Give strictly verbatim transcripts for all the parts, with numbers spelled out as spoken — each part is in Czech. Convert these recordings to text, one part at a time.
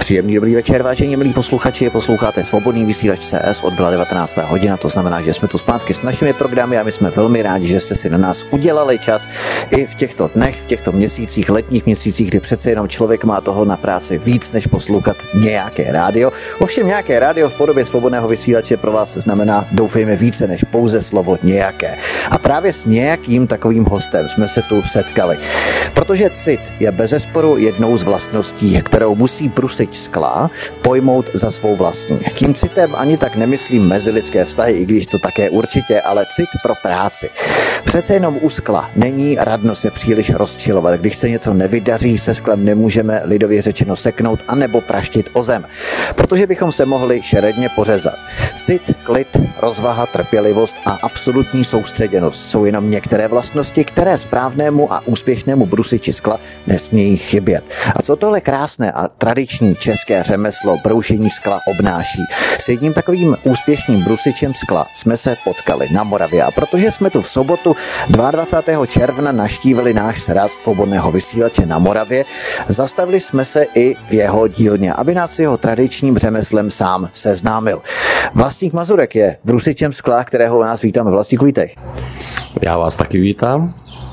Příjemný dobrý večer, vážení milí posluchači, posloucháte Svobodný vysílač C S, odbyla devatenáctá hodina, to znamená, že jsme tu zpátky s našimi programy a my jsme velmi rádi, že jste si na nás udělali čas i v těchto dnech, v těchto měsících, letních měsících, kdy přece jenom člověk má toho na práci víc, než poslouchat nějaké rádio. Ovšem nějaké rádio v podobě svobodného vysílače pro vás znamená, doufejme, více než pouze slovo nějaké. A právě s nějakým takovým hostem jsme se tu setkali. Protože cit je bezesporu jednou z vlastností, kterou musí brusič skla pojmout za svou vlastní. Tím citem ani tak nemyslím mezilidské vztahy, i když to také určitě, ale cit pro práci. Přece jenom u skla není radno se příliš rozčilovat. Když se něco nevydaří, se sklem nemůžeme lidově řečeno seknout anebo praštit o zem, protože bychom se mohli šeredně pořezat. Cit, klid, rozvaha, trpělivost a absolutní soustředěnost jsou jenom některé vlastnosti, které správnému a úspěšnému brusiči skla nesmějí chybět. A co tohle krásné a tradiční české řemeslo broušení skla obnáší? S jedním takovým úspěšným brusičem skla jsme se potkali na Moravě, a protože jsme tu v sobotu dvacátého druhého června navštívili náš sraz svobodného vysílače na Moravě, zastavili jsme se i v jeho dílně, aby nás s jeho tradičním řemeslem sám seznámil. Vlastník Mazurek je brusičem skla, kterého u nás vítáme. Vlastníku, vítej. Já vás taky vítám.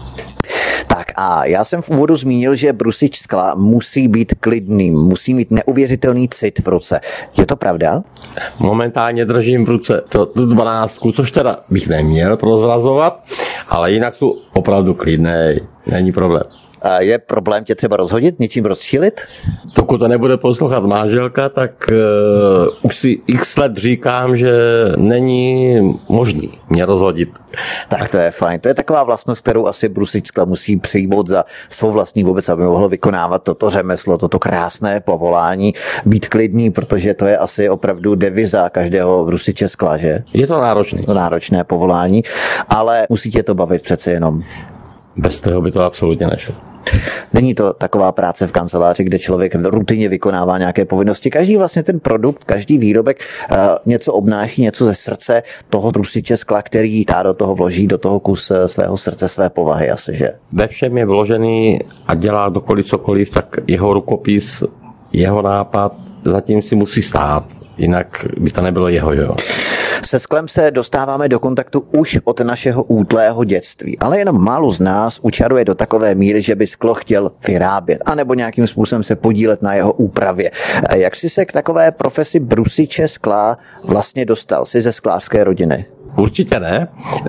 Tak a já jsem v úvodu zmínil, že brusič skla musí být klidným, musí mít neuvěřitelný cit v ruce. Je to pravda? Momentálně držím v ruce to, tu dvanáctku, což teda bych neměl prozrazovat, ale jinak jsou opravdu klidné, není problém. A je problém tě třeba rozhodit, něčím rozčílit? Pokud to nebude poslouchat manželka, tak uh, už si x let říkám, že není možný mě rozhodit. Tak to je fajn. To je taková vlastnost, kterou asi brusič skla musí přijmout za svou vlastní vůbec, aby mohlo vykonávat toto řemeslo, toto krásné povolání, být klidný, protože to je asi opravdu deviza každého brusiče skla, že? Je to náročné. To náročné povolání, ale musí tě to bavit přece jenom. Bez toho by to absolutně nešlo. Není to taková práce v kanceláři, kde člověk rutině vykonává nějaké povinnosti. Každý vlastně ten produkt, každý výrobek uh, něco obnáší, něco ze srdce toho brusiče skla, který tá do toho vloží, do toho kus svého srdce, své povahy asi, že? Ve všem je vložený a dělá dokoliv cokoliv, tak jeho rukopis, jeho nápad zatím si musí stát. Jinak by to nebylo jeho, jo. Se sklem se dostáváme do kontaktu už od našeho útlého dětství, ale jenom málo z nás učaruje do takové míry, že by sklo chtěl vyrábět, anebo nějakým způsobem se podílet na jeho úpravě. Jak jsi se k takové profesi brusiče skla vlastně dostal? Jsi ze sklářské rodiny? Určitě ne.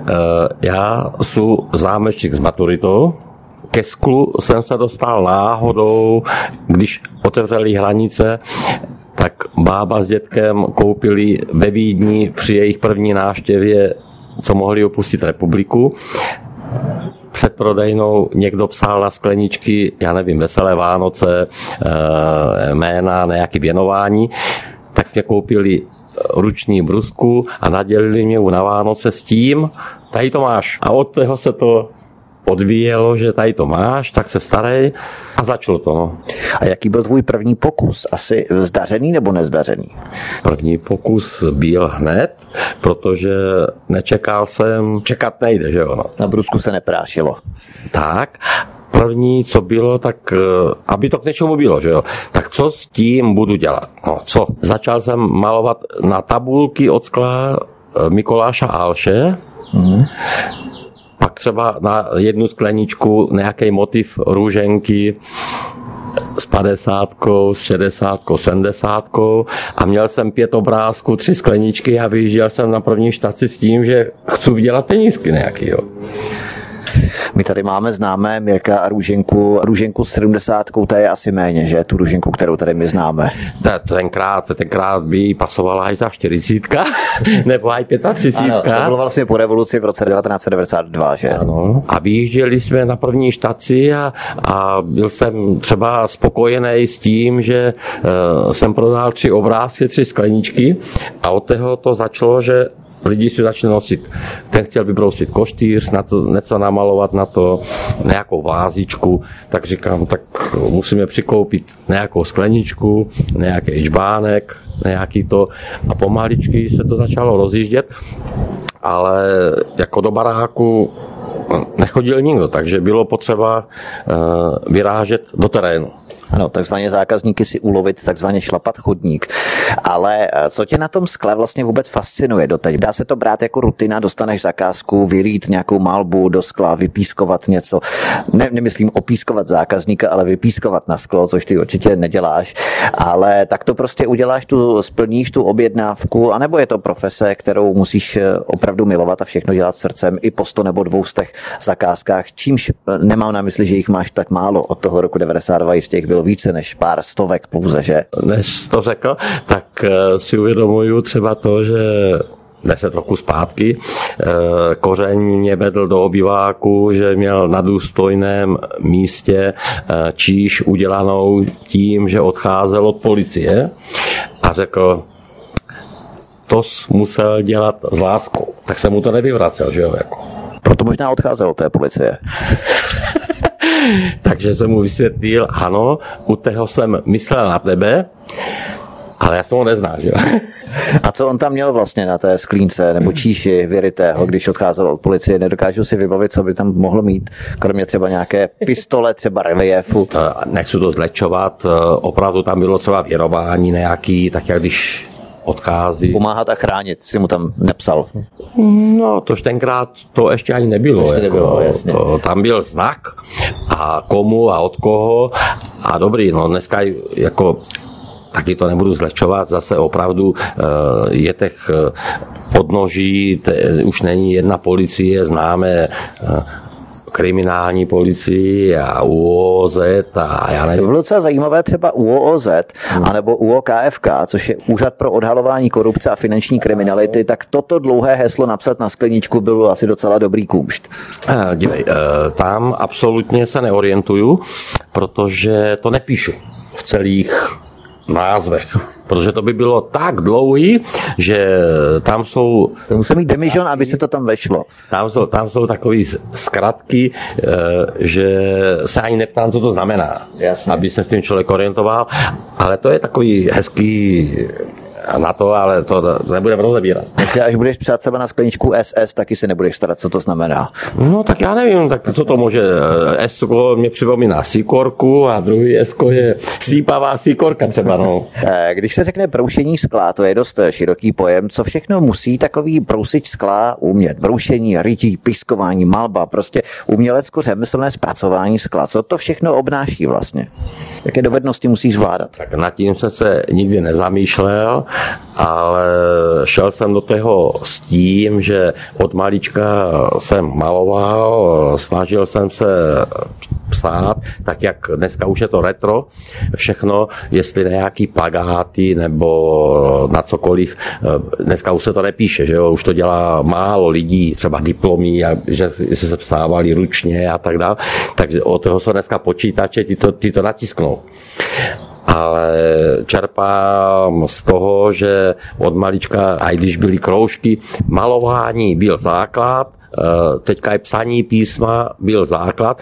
Já jsem zámečník s maturitou. Ke sklu jsem se dostal náhodou, když otevřeli hranice, tak bába s dětkem koupili ve Vídni při jejich první návštěvě, co mohli opustit republiku. Před prodejnou někdo psal na skleničky, já nevím, Veselé Vánoce, jména, nějaké věnování, tak mě koupili ruční brusku a nadělili mě na Vánoce s tím, tady to máš. A od toho se to odvíjelo, že tady to máš, tak se starej, a začalo to. No. A jaký byl tvůj první pokus? Asi zdařený nebo nezdařený? První pokus byl hned, protože nečekal jsem, čekat nejde, že jo. No. Na brusku se neprášilo. Tak, první, co bylo, tak aby to k něčemu bylo, že jo. Tak co s tím budu dělat? No, co? Začal jsem malovat na tabulky od skla Mikuláša Alše, mm. Pak třeba na jednu skleničku nějaký motiv růženky s padesátkou, s šedesátkou, sedmdesátkou a měl jsem pět obrázků, tři skleničky a vyjížděl jsem na první štaci s tím, že chci vydělat penízky nějaký, jo. My tady máme známé Mirka Růženku, Růženku s sedmdesátkou, ta je asi méně, že? Tu Růženku, kterou tady my známe. Tenkrát, tenkrát by jí pasovala i ta čtyřicítka, nebo i pětatřicítka. Ano, to bylo vlastně po revoluci v roce devatenáct set devadesát dva, že? Ano. A vyjížděli jsme na první štaci a, a byl jsem třeba spokojený s tím, že uh, jsem prodal tři obrázky, tři skleničky a od toho to začalo, že lidi si začali nosit. Ten chtěl vybrousit koštýř, na to, něco namalovat na to, nějakou vázičku, tak říkám, tak musíme přikoupit nějakou skleničku, nějaký žbánek, nějaký to a pomaličky se to začalo rozjíždět, ale jako do baráku nechodil nikdo, takže bylo potřeba uh, vyrážet do terénu. Ano, takzvaně zákazníky si ulovit, takzvaně šlapat chodník. Ale co tě na tom skle vlastně vůbec fascinuje doteď? Dá se to brát jako rutina, dostaneš zakázku, vyrýt nějakou malbu do skla, vypískovat něco. Ne, nemyslím opískovat zákazníka, ale vypískovat na sklo, což ty určitě neděláš. Ale tak to prostě uděláš, tu, splníš tu objednávku, anebo je to profese, kterou musíš opravdu milovat a všechno dělat srdcem i po sto nebo dvoustech zakázkách, čímž nemám na mysli, že jich máš tak málo. Od toho roku devadesát dva jistě jich bylo více než pár stovek pouze, že? Než to řekl, tak si uvědomuju třeba to, že deset roku zpátky Kořeň mě vedl do obyváku, že měl na důstojném místě číš udělanou tím, že odcházel od policie a řekl, to jsi musel dělat s láskou. Tak jsem mu to nevyvracel, že jo? Jako. Proto možná odcházel od té policie. Takže jsem mu vysvětlil, ano, u toho jsem myslel na tebe, ale já jsem ho neznal, že jo. A co on tam měl vlastně na té sklínce nebo číši vyrytého, když odcházel od policie? Nedokážu si vybavit, co by tam mohlo mít, kromě třeba nějaké pistole, třeba reliefu. Nechci to zlečovat, opravdu tam bylo třeba věrování nějaký, tak jak když odchází. Pomáhat a chránit, si mu tam nepsal. No, tož tenkrát to ještě ani nebylo. Ještě jako, nebylo, jasně. To, tam byl znak a komu a od koho a dobrý, no dneska jako taky to nebudu zlehčovat, zase opravdu je těch podnoží, te, už není jedna policie, známe kriminální policii a U O Z a já nevím. To bylo docela zajímavé třeba U O Z hmm. anebo U O K F K, což je Úřad pro odhalování korupce a finanční kriminality, tak toto dlouhé heslo napsat na skleničku bylo asi docela dobrý kumšt. Dívej, tam absolutně se neorientuju, protože to nepíšu v celých názvech, protože to by bylo tak dlouhý, že tam jsou... To musí mít demižon, aby se to tam vešlo. Tam jsou, tam jsou takové zkratky, že se ani neptám, co to znamená, Jasně. Aby se s tím člověk orientoval, ale to je takový hezký na to, ale to nebudeme rozebírat. Takže až budeš psát třeba na skleničku S S, taky se nebudeš starat, co to znamená. No tak já nevím, tak co to může. S mě připomíná síkorku a druhý S je sípavá síkorka třeba. No. Když se řekne broušení skla, to je dost široký pojem, co všechno musí takový brousič skla umět? Broušení, rytí, piskování, malba, prostě umělecko-řemeslné zpracování skla. Co to všechno obnáší vlastně? Jaké dovednosti musíš zvládat? Tak nad tím jsem se nikdy nezamýšlel, ale šel jsem do toho s tím, že od malička jsem maloval, snažil jsem se psát, tak jak dneska už je to retro, všechno, jestli nějaký plagáty nebo na cokoliv, dneska už se to nepíše, že jo, už to dělá málo lidí, třeba diplomy, že se psávali ručně a tak dále, takže od toho jsou dneska počítače, ty to, ty to natisknou. Ale čerpám z toho, že od malička, a i když byly kroužky, malování byl základ, teďka je psaní písma byl základ,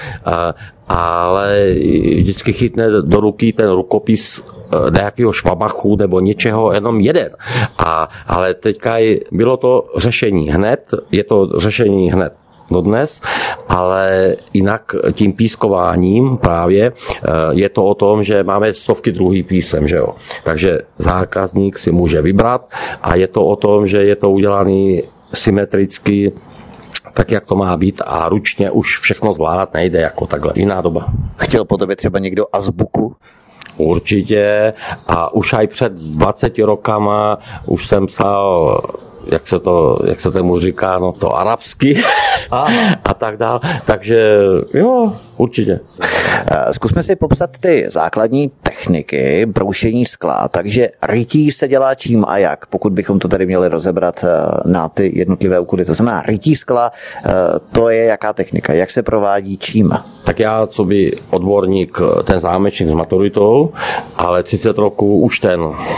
ale vždycky chytne do ruky ten rukopis nějakého švabachu nebo něčeho jenom jeden. A, ale teďka je, bylo to řešení hned, je to řešení hned dodnes, ale jinak tím pískováním právě je to o tom, že máme stovky druhý písem, že jo. Takže zákazník si může vybrat a je to o tom, že je to udělaný symetricky, tak jak to má být a ručně už všechno zvládat nejde jako takhle. Jiná doba. Chtěl po tobě třeba někdo azbuku? Určitě a už aj před dvaceti rokama už jsem psal, jak se to, jak se tomu říká, no to arabsky a tak dál. Takže jo, určitě. Zkusme si popsat ty základní techniky broušení skla. Takže rytí se dělá čím a jak, pokud bychom to tady měli rozebrat na ty jednotlivé úkoly. To znamená, rytí skla, to je jaká technika, jak se provádí čím? Tak já, co by odborník, ten zámečník s maturitou, ale třicet roků už ten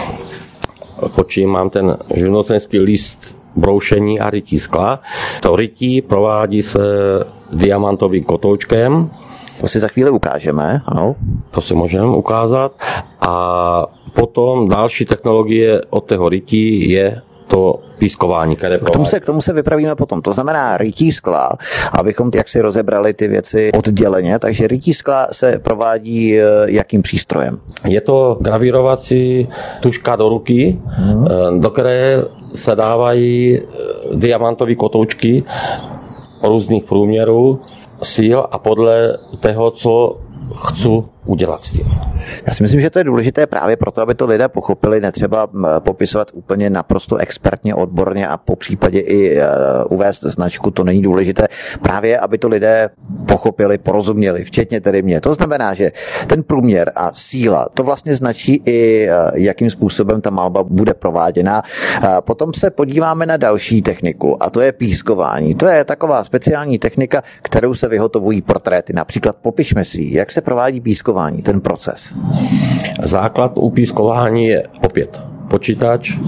počím, mám ten živnostenský list broušení a rytí skla. To rytí provádí se diamantovým kotoučkem. To si za chvíli ukážeme, ano. To si můžeme ukázat. A potom další technologie od toho rytí je to pískování, které k tomu, se, k tomu se vypravíme potom. To znamená rytí skla, abychom jak si rozebrali ty věci odděleně, takže rytí skla se provádí jakým přístrojem? Je to gravírovací tužka do ruky, hmm. do které se dávají diamantové kotoučky různých průměrů, síl a podle toho, co chci udělat s tím. Já si myslím, že to je důležité právě proto, aby to lidé pochopili, netřeba popisovat úplně naprosto expertně, odborně a po případě i uvést značku, to není důležité, právě aby to lidé pochopili, porozuměli, včetně tedy mě. To znamená, že ten průměr a síla, to vlastně značí i jakým způsobem ta malba bude prováděna. Potom se podíváme na další techniku a to je pískování. To je taková speciální technika, kterou se vyhotovují portréty. Například popišme si, jak se provádí pískování, ten proces. Základ u pískování je opět počítač.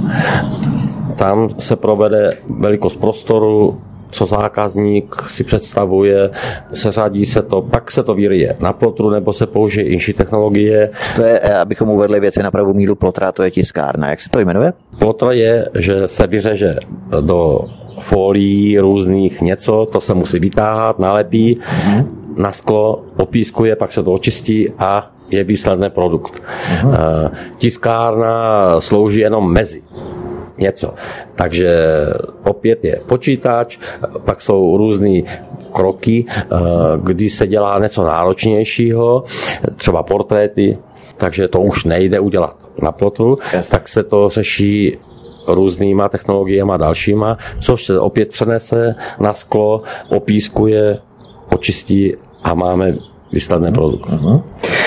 Tam se provede velikost prostoru, co zákazník si představuje, seřadí se to, pak se to vyryje na plotru, nebo se použije inší technologie. To je, abychom uvedli věci na pravou míru, plotra, to je tiskárna. Jak se to jmenuje? Plotra je, že se vyřeže do folií různých něco, to se musí vytáhat, nalepí, mm-hmm. na sklo, opískuje, pak se to očistí a je výsledný produkt. Mm-hmm. Tiskárna slouží jenom mezi něco. Takže opět je počítač, pak jsou různý kroky, kdy se dělá něco náročnějšího, třeba portréty, takže to už nejde udělat na plotu, yes. tak se to řeší různýma technologiemi a dalšíma, což se opět přenese na sklo, opískuje, očistí a máme výsledný produkt. Uh-huh.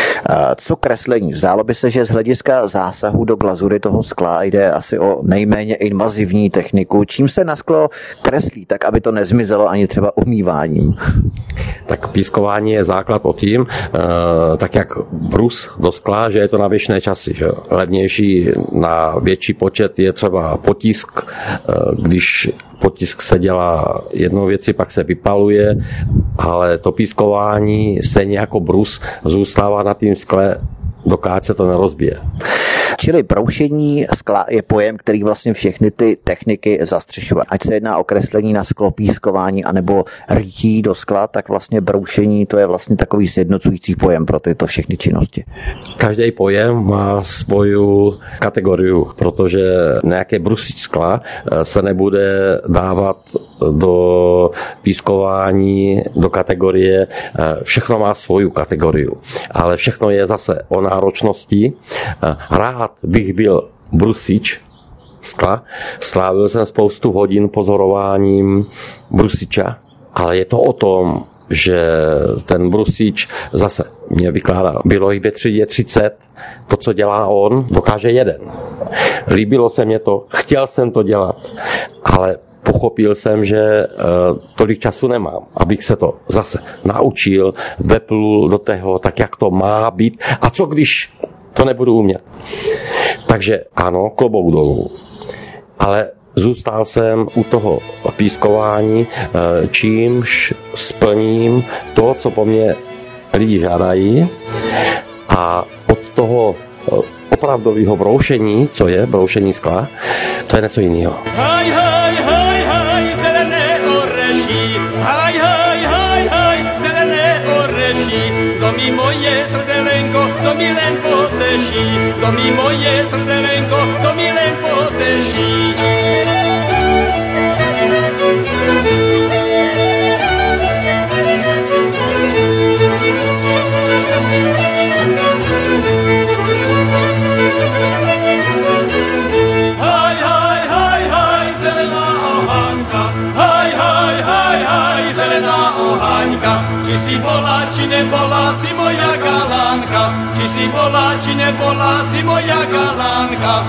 Co kreslení? Zdálo by se, že z hlediska zásahu do glazury toho skla jde asi o nejméně invazivní techniku. Čím se na sklo kreslí, tak aby to nezmizelo ani třeba umýváním? Tak pískování je základ o tím, tak jak brus do skla, že je to na věčné časy. Že? Levnější na větší počet je třeba potisk, když potisk se dělá jednou věci, pak se vypaluje, ale to pískování stejně jako brus zůstává na tým skle, dokud se to nerozbije. Čili broušení skla je pojem, který vlastně všechny ty techniky zastřešuje. Ať se jedná o kreslení na sklo, pískování anebo rytí do skla, tak vlastně broušení to je vlastně takový sjednocující pojem pro tyto všechny činnosti. Každý pojem má svoju kategorii, protože nějaké brusič skla se nebude dávat do pískování, do kategorie, všechno má svoju kategorii, ale všechno je zase o náročnosti. Rád bych byl brusič skla, strávil jsem spoustu hodin pozorováním brusiča, ale je to o tom, že ten brusič zase mě vykládá, bylo jich ve třídě třicet, to, co dělá on, dokáže jeden. Líbilo se mě to, chtěl jsem to dělat, ale pochopil jsem, že uh, tolik času nemám, abych se to zase naučil, veplul do toho, tak jak to má být. A co když to nebudu umět? Takže ano, klobouk dolů. Ale zůstal jsem u toho pískování, uh, čímž splním to, co po mně lidi žádají, a od toho uh, opravdového broušení, co je broušení skla, to je něco jiného. Haj, haj, haj, haj, zelené oreší, haj, haj, haj, haj, zelené oreší, to mi moje srdelenko, to mi len poteší, to mi moje srdelenko, to mi len poteší. Či si bola, či nebola, si moja galánka. Či si bola, či nebola, si moja galánka.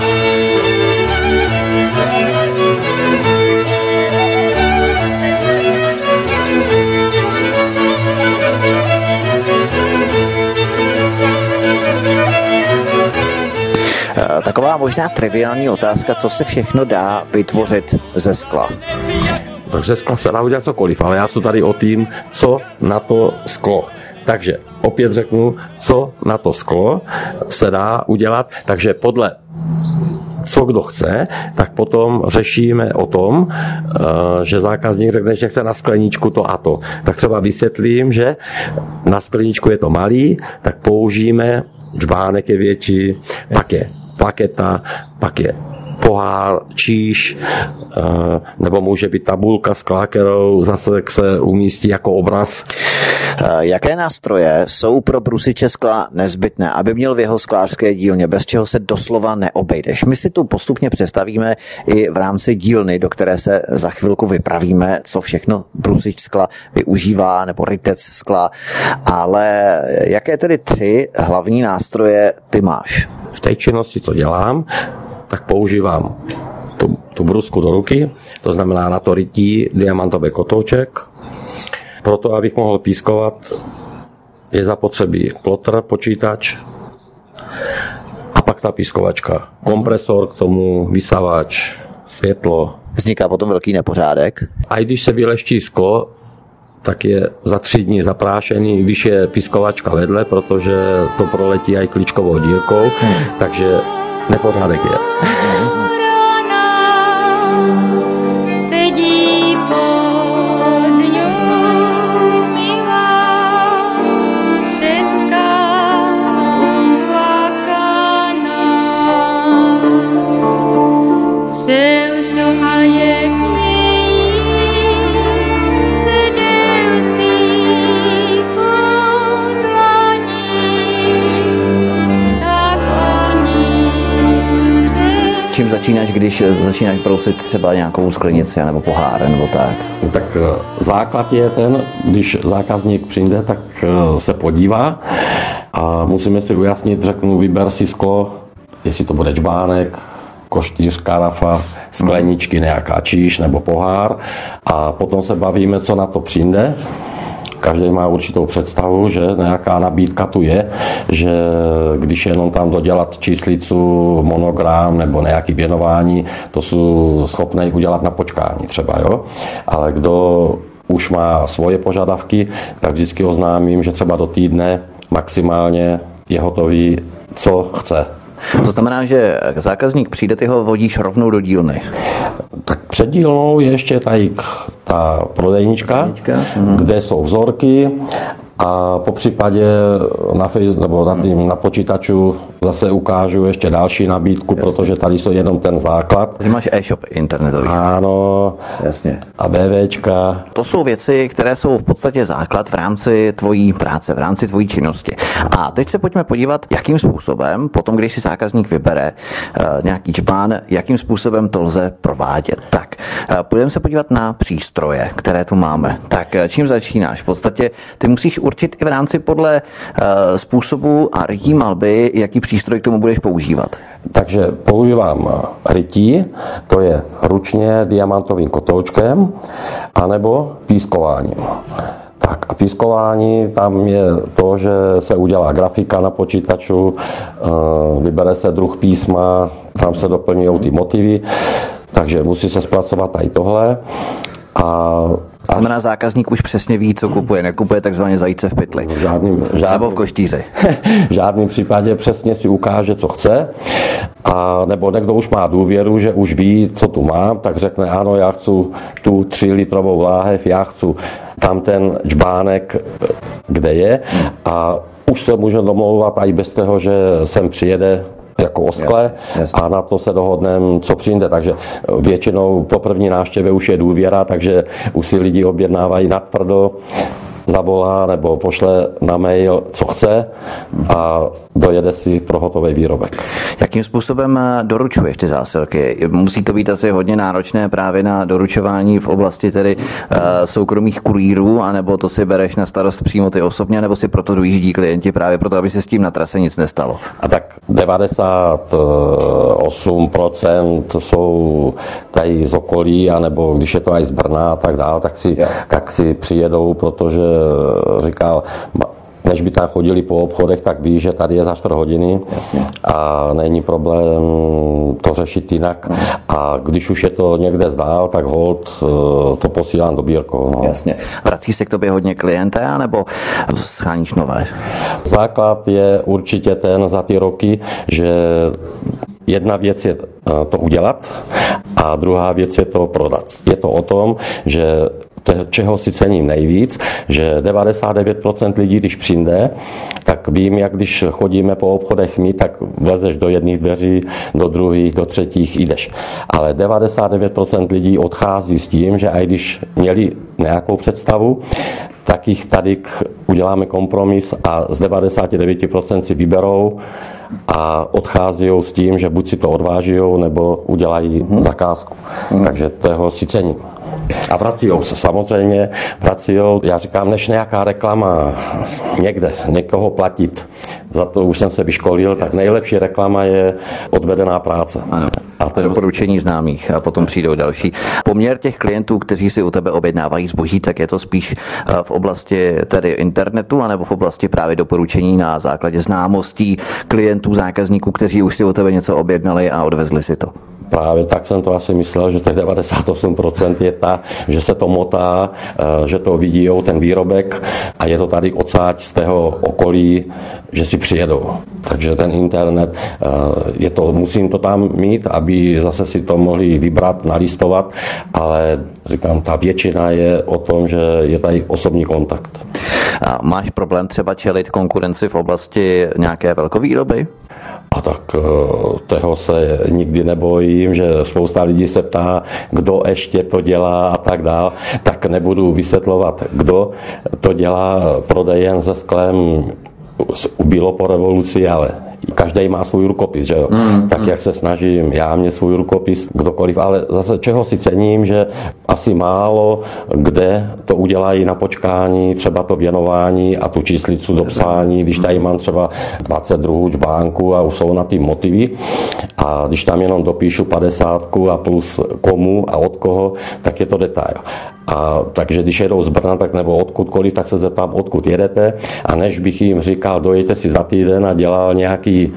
Taková možná triviální otázka, co se všechno dá vytvořit ze skla. Takže skla se dá udělat cokoliv, ale já jsem tady o tím, co na to sklo. Takže opět řeknu, co na to sklo se dá udělat. Takže podle co kdo chce, tak potom řešíme o tom, že zákazník řekne, že chce na skleničku to a to. Tak třeba vysvětlím, že na skleničku je to malý, tak použijeme, džbánek je větší, pak je plaketa, pak je pohár, číš, nebo může být tabulka s klákerou, zase se umístí jako obraz. Jaké nástroje jsou pro brusiče skla nezbytné, aby měl v jeho sklářské dílně, bez čeho se doslova neobejdeš? My si tu postupně představíme i v rámci dílny, do které se za chvilku vypravíme, co všechno brusič skla využívá, nebo rytec skla, ale jaké tedy tři hlavní nástroje ty máš? V té činnosti, co dělám, tak používám tu, tu brusku do ruky, to znamená na to rytí diamantový kotouček. Proto, abych mohl pískovat, je zapotřebí plotr, počítač a pak ta pískovačka. Kompresor k tomu, vysavač, světlo. Vzniká potom velký nepořádek. A i když se vyleští sklo, tak je za tři dny zaprášený, když je pískovačka vedle, protože to proletí aj klíčkovou dírkou, hmm. takže nepořádek je. Čím začínáš, když začínáš brousit třeba nějakou sklenici nebo pohár nebo tak? Tak základ je ten, když zákazník přijde, tak se podívá a musíme si ujasnit, řeknu, vyber si sklo, jestli to bude džbánek, koštýř, karafa, skleničky, nějaká číš nebo pohár a potom se bavíme, co na to přijde. Každý má určitou představu, že nějaká nabídka tu je, že když jenom tam dodělat číslicu, monogram nebo nějaké věnování, to jsou schopné udělat na počkání třeba, jo. Ale kdo už má svoje požadavky, tak vždycky oznámím, že třeba do týdne maximálně je hotový, co chce. To znamená, že zákazník přijde, ty ho vodíš rovnou do dílny. Tak před dílnou je ještě tady ta prodejnička, prodejnička. Kde jsou vzorky a po případě na, face, nebo na, tým, na počítaču zase ukážu ještě další nabídku, jasně. Protože tady jsou jenom ten základ. Ty máš e-shop internetový. Ano. Jasně. A BVčka. To jsou věci, které jsou v podstatě základ v rámci tvojí práce, v rámci tvojí činnosti. A teď se pojďme podívat, jakým způsobem, potom když si zákazník vybere uh, nějaký džbán, jakým způsobem to lze provádět. Tak, uh, půjdeme se podívat na přístroje, které tu máme. Tak, uh, čím začínáš? V podstatě ty musíš určit i v rámci podle uh, způsobu a rytí malby, jaký přístroj k tomu budeš používat. Takže používám rytí, to je ručně diamantovým kotoučkem, anebo pískováním. Tak a pískování, tam je to, že se udělá grafika na počítaču, vybere se druh písma, tam se doplňují ty motivy, takže musí se zpracovat i tohle. A To znamená, zákazník už přesně ví, co kupuje, nekupuje takzvaně zajíce v pytli. V žádným, žádným, nebo v koštýři. V žádném případě přesně si ukáže, co chce. A nebo někdo už má důvěru, že už ví, co tu mám, tak řekne, ano, já chci tu tři litrovou láhev, já chci tam ten džbánek, kde je. A už se může domlouvat i bez toho, že sem přijede jako o skle, jasně, jasně. A na to se dohodneme, co přijde. Takže většinou po první návštěvě už je důvěra, takže už si lidi objednávají natvrdo, zavolá nebo pošle na mail, co chce a dojede si pro hotový výrobek. Jakým způsobem doručuješ ty zásilky? Musí to být asi hodně náročné právě na doručování v oblasti tedy uh, soukromých kurýrů, anebo to si bereš na starost přímo ty osobně, nebo si proto dojíždí klienti právě proto, aby se s tím na trase nic nestalo? A tak devadesát osm procent jsou tady z okolí, anebo když je to aj z Brna a tak dál, tak si, tak si přijedou, protože říkal, než by tam chodili po obchodech, tak ví, že tady je za čtvrt hodiny. Jasně. A není problém to řešit jinak. No. A když už je to někde zdál, tak hold to posílám do bírkou. No. Jasně. Vrací se k tobě hodně klienté, anebo scháníš nové? Základ je určitě ten za ty roky, že jedna věc je to udělat a druhá věc je to prodat. Je to o tom, že čeho si cením nejvíc, že devadesát devět procent lidí, když přijde, tak vím, jak když chodíme po obchodech my, tak vlezeš do jedných dveří, do druhých, do třetích, jdeš. Ale devadesát devět procent lidí odchází s tím, že i když měli nějakou představu, tak jich tady uděláme kompromis a z devadesát devět procent si vyberou a odchází s tím, že buď si to odvážijou, nebo udělají hmm. zakázku. Hmm. Takže toho si cením. A pracujou se, samozřejmě pracujou, já říkám, než nějaká reklama někde, někoho platit, za to už jsem se vyškolil, tak nejlepší reklama je odvedená práce. Ano. A to je doporučení známých a potom přijdou další. Poměr těch klientů, kteří si u tebe objednávají zboží, tak je to spíš v oblasti tedy internetu, anebo v oblasti právě doporučení na základě známostí klientů, zákazníků, kteří už si u tebe něco objednali a odvezli si to. Právě tak jsem to asi myslel, že těch devadesát osm procent je ta, že se to motá, že to vidí ten výrobek a je to tady odsáď z tého okolí, že si přijedou. Takže ten internet, je to, musím to tam mít, aby zase si to mohli vybrat, nalistovat, ale říkám, ta většina je o tom, že je tady osobní kontakt. A máš problém třeba čelit konkurenci v oblasti nějaké velkovýroby? A tak toho se nikdy nebojím, že spousta lidí se ptá, kdo ještě to dělá a tak dál, tak nebudu vysvětlovat, kdo to dělá prodejem se sklem, ubilo po revoluci, ale každý má svůj rukopis, že jo? Mm, tak mm. jak se snažím já mít svůj rukopis, kdokoliv, ale zase čeho si cením, že asi málo kde to udělají na počkání, třeba to věnování a tu číslicu do psání, když tady mám třeba dvacet druhou čbánku a už jsou na ty motivy a když tam jenom dopíšu padesátku a plus komu a od koho, tak je to detail. A takže když jedou z Brna, tak nebo odkudkoliv, tak se zeptám, odkud jedete a než bych jim říkal, dojďte si za týden a dělal nějaký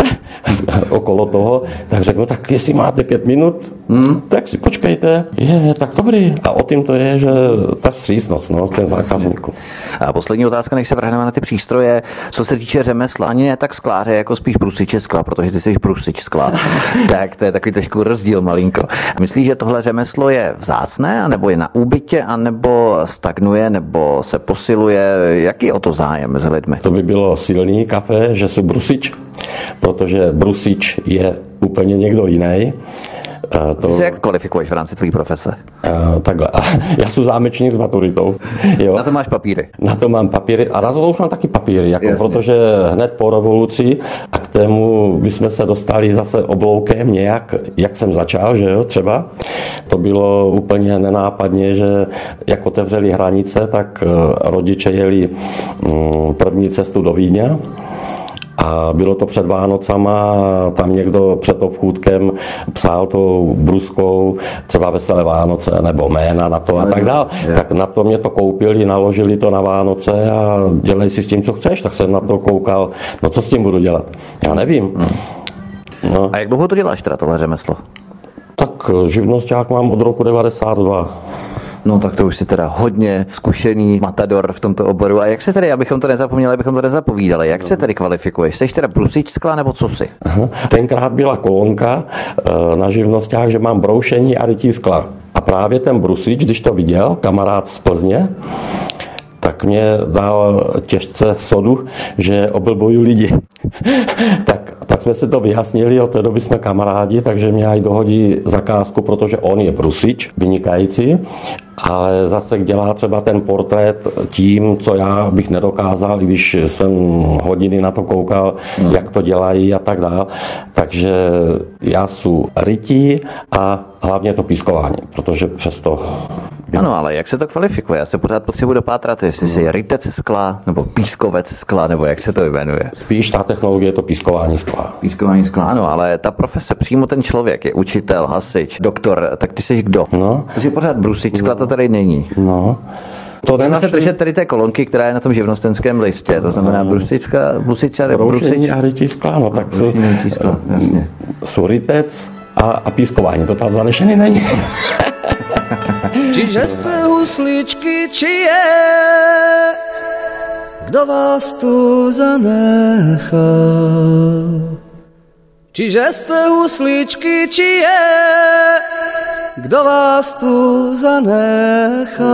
okolo toho, tak řeknu, tak jestli máte pět minut, hmm, tak si počkejte, je, tak dobrý. A o tím to je, že ta vstřícnost, no, ten zákazníku. A poslední otázka, než se vrhneme na ty přístroje, co se týče řemesla, ani ne tak skláře, jako spíš brusiče skla, protože ty jsi brusič skla, tak to je takový trošku rozdíl malinko. Myslíš, že tohle řemeslo je vzácné, nebo je na úbytě, anebo stagnuje, nebo se posiluje? Jaký je o to zájem mezi lidmi? To by bylo silný kafe, že jsou brusič, protože brusič je úplně někdo jiný. To... Ty se jak kvalifikuješ v rámci tvojí profese? Uh, takhle. Já jsem zámečník s maturitou. Jo. Na to máš papíry? Na to mám papíry a na to už mám taky papíry, jako protože hned po revoluci a k tému bychom se dostali zase obloukem nějak, jak jsem začal, že jo, třeba. To bylo úplně nenápadně, že jak otevřeli hranice, tak rodiče jeli první cestu do Vídně. A bylo to před Vánocama, tam někdo před obchůdkem psal tou bruskou třeba Veselé Vánoce nebo jména na to a tak dál. Tak na to mě to koupili, naložili to na Vánoce a dělej si s tím, co chceš. Tak jsem na to koukal, no co s tím budu dělat? Já nevím. No. A jak dlouho to děláš teda tohle řemeslo? Tak živnosťák mám od roku devadesát dva. No tak to už si teda hodně zkušený matador v tomto oboru. A jak se tedy, abychom to nezapomněli, abychom to nezapovídali, jak se tedy kvalifikuješ? Jsi teda brusič skla nebo co jsi? Tenkrát byla kolonka na živnosťách, že mám broušení a rytí skla. A právě ten brusič, když to viděl, kamarád z Plzně, tak mě dal těžce sodu, že oblbuju lidi. tak, tak jsme si to vyjasnili, od té doby jsme kamarádi, takže mě aj dohodí zakázku, protože on je brusič, vynikající, ale zase dělá třeba ten portrét tím, co já bych nedokázal, i když jsem hodiny na to koukal, hmm. jak to dělají a tak dále. Takže já jsem rytí a hlavně to pískování, protože přesto... Ano, ale jak se to kvalifikuje? Já se pořád potřebuji dopátrat, jestli jsi rytec skla, nebo pískovec skla, nebo jak se to jmenuje. Spíš ta technologie je to pískování skla. Pískování skla, ano, ale ta profese, přímo ten člověk je učitel, hasič, doktor, tak ty jsi kdo? No. To je pořád brusič skla, to tady není. No. To nenaši... se držet tady té kolonky, která je na tom živnostenském listě, to znamená brusička, brusiča, brusič a rytí skla, no tak jsou, jsou rytec a, a pískování, to tam zanešený není. Čiže jste husličky, či je, kdo vás tu zanechal? Čiže jste husličky, či je, kdo vás tu zanechal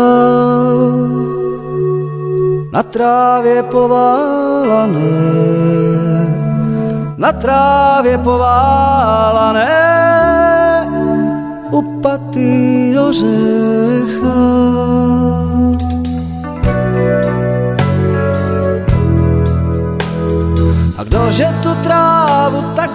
na trávě poválané, na trávě poválané u paty ořecha. A kdože tu trávu tak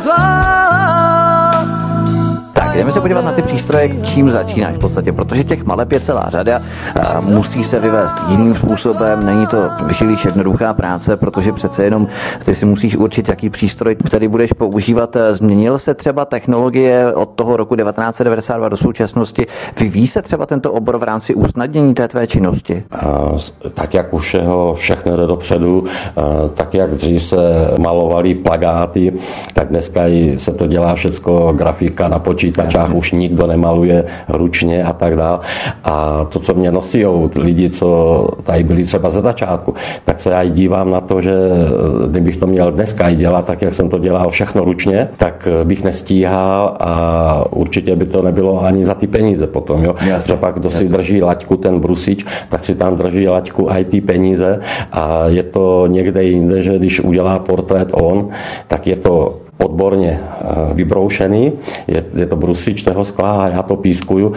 zvá? Tak, jdeme se podívat na ty přístroje, čím začínáš v podstatě, protože těch maleb je celá řada, a musí se vyvést jiným způsobem, není to příliš jednoduchá práce, protože přece jenom ty si musíš určit, jaký přístroj který budeš používat. Změnil se třeba technologie od toho roku devatenáct set devadesát dva do současnosti? Vyvíjí se třeba tento obor v rámci usnadnění té tvé činnosti? A, tak jak už jeho všechno jde dopředu, a, tak jak dřív se malovaly plakáty, tak dneska se to dělá všecko grafika na počítači. Počítačách už nikdo nemaluje ručně a tak dále. A to, co mě nosijou lidi, co tady byli třeba ze začátku, tak se já i dívám na to, že kdybych to měl dneska i dělat, tak jak jsem to dělal všechno ručně, tak bych nestíhal a určitě by to nebylo ani za ty peníze potom. Jo? Třeba kdo si drží laťku, ten brusič, tak si tam drží laťku i ty peníze a je to někde jinde, že když udělá portrét on, tak je to odborně vybroušený, je, je to brusič toho skla a já to pískuju,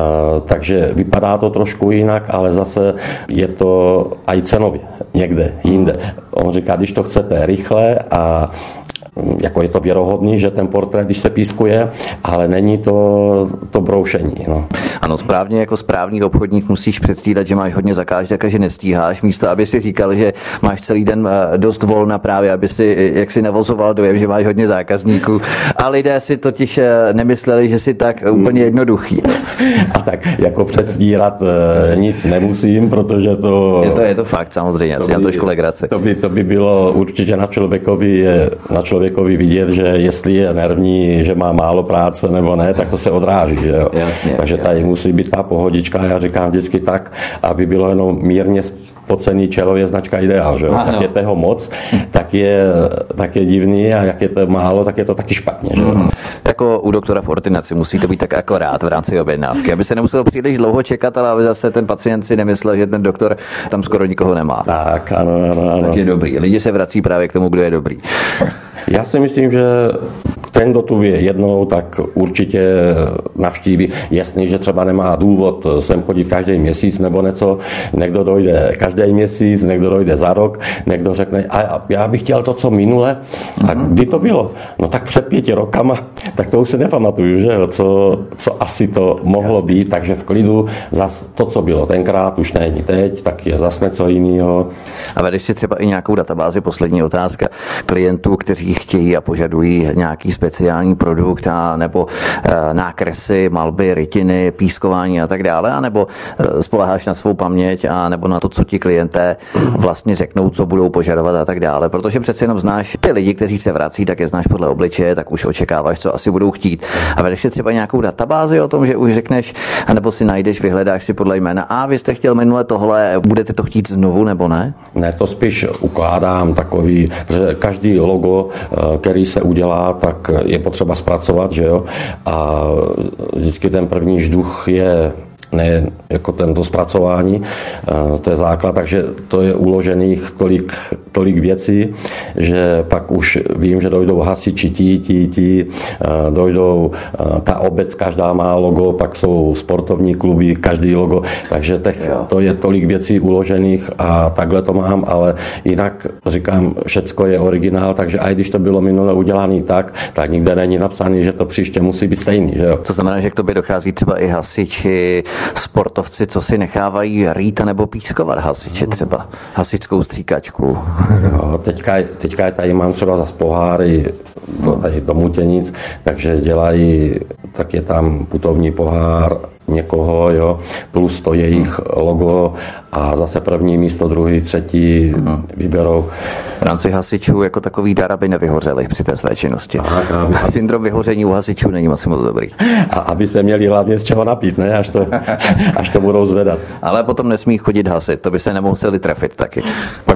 takže vypadá to trošku jinak, ale zase je to aj cenově někde jinde. On říká, když to chcete rychle a jako je to věrohodný, že ten portrét, když se pískuje, ale není to, to broušení. No. Ano, správně jako správný obchodník musíš předstírat, že máš hodně zakázek a že nestíháš, místo aby si říkal, že máš celý den dost volna právě, aby si jak si navozoval dojem, že máš hodně zákazníků. A lidé si totiž nemysleli, že si tak úplně jednoduchý. A tak jako předstírat nic nemusím, protože to... Je to, je to fakt, samozřejmě, to by, trošku legraci. To by, to by bylo určitě na člověkovi, na člověkovi vidět, že jestli je nervní, že má málo práce nebo ne, tak to se odráží. Že jo? Jasně, takže tady jasně. Musí být ta pohodička, já říkám vždycky tak, aby bylo jenom mírně podcený čelo je značka Ideál, že jo? Tak je toho moc, tak je, tak je divný a jak je to málo, tak je to taky špatně, že jo? Mm. Jako u doktora v ordinaci musí to být tak akorát v rámci objednávky, aby se nemuselo příliš dlouho čekat, ale aby zase ten pacient si nemyslel, že ten doktor tam skoro nikoho nemá. Tak, ano, ano, ano. Tak je dobrý. Lidi se vrací právě k tomu, kdo je dobrý. Já si myslím, že ten, kdo tu je jednou, tak určitě navštíví. Jasně, že třeba nemá důvod sem chodit každý měsíc nebo něco. Někdo dojde každý měsíc, někdo dojde za rok, někdo řekne, a já bych chtěl to, co minule. A kdy to bylo? No tak před pěti rokama, tak to už si nepamatuju, že co, co asi to mohlo být, takže v klidu zas to, co bylo tenkrát, už není teď, tak je zas něco jiného. A vedeš si třeba i nějakou databázi, poslední otázka, klientů, kteří chtějí a požadují nějaký speciální produkt a nebo e, nákresy, malby, rytiny, pískování a tak dále, anebo e, spoléháš na svou paměť a nebo na to, co ti klienté vlastně řeknou, co budou požadovat a tak dále, protože přece jenom znáš ty lidi, kteří se vrací, tak je znáš podle obličeje, tak už očekáváš, co asi budou chtít. A vedeš si třeba nějakou databázi o tom, že už řekneš, anebo si najdeš, vyhledáš si podle jména, a vy jste chtěl minule tohle, budete to chtít znovu nebo ne? Ne, to spíš ukládám takový, že každý logo, který se udělá, tak je potřeba zpracovat, že jo? A vždycky ten první žduch je ne jako tento zpracování, to je základ, takže to je uložených tolik, tolik věcí, že pak už vím, že dojdou hasiči, tí, tí, tí, dojdou, ta obec, každá má logo, pak jsou sportovní kluby, každý logo, takže těch, to je tolik věcí uložených a takhle to mám, ale jinak říkám, všecko je originál, takže i když to bylo minule udělané tak, tak nikde není napsaný, že to příště musí být stejný, že jo. To znamená, že k tobě dochází třeba i hasiči, sportovci, co si nechávají rýt nebo pískovat hasiči třeba, hasičskou stříkačku. No, teďka, teďka tady mám třeba zas poháry do, tady do Mutěnic, takže dělají, tak je tam putovní pohár někoho, jo, plus to jejich logo a zase první místo, druhý, třetí hmm. vyberou. V rámci hasičů jako takový dar, aby nevyhořeli při té své činnosti. Aha, aby... Syndrom vyhoření u hasičů není moc moc dobrý. A aby se měli hlavně z čeho napít, ne? Až to, až to budou zvedat. Ale potom nesmí chodit hasit, to by se nemuseli trefit taky. Pak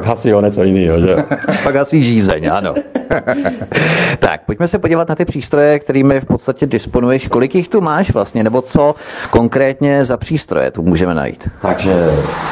hasí o něco jiného, že? Pak hasí žízeň, ano. Tak, pojďme se podívat na ty přístroje, kterými v podstatě disponuješ. Kolik jich tu máš vlastně, nebo co konkrétně za přístroje tu můžeme najít? Takže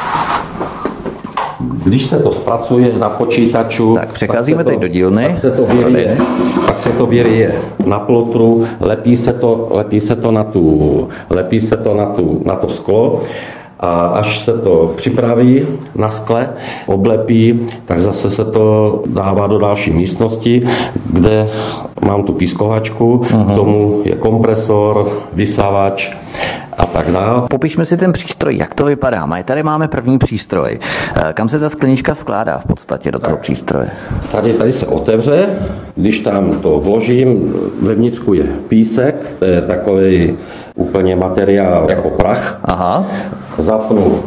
když se to zpracuje na počítaču, tak přecházíme teď do dílny. Tak se to věrie, tak se to věrie na plotru, lepí se to, lepí se to na tu, lepí se to na tu, na to sklo. A až se to připraví na skle, oblepí, tak zase se to dává do další místnosti, kde mám tu pískovačku, uh-huh. K tomu je kompresor, vysávač a tak dále. Popišme si ten přístroj, jak to vypadá. Tady máme první přístroj. Kam se ta sklenička vkládá v podstatě do toho tak. přístroje? Tady, tady se otevře, když tam to vložím, vevnitřku je písek, to je takový úplně materiál jako prach. Aha. Zapnu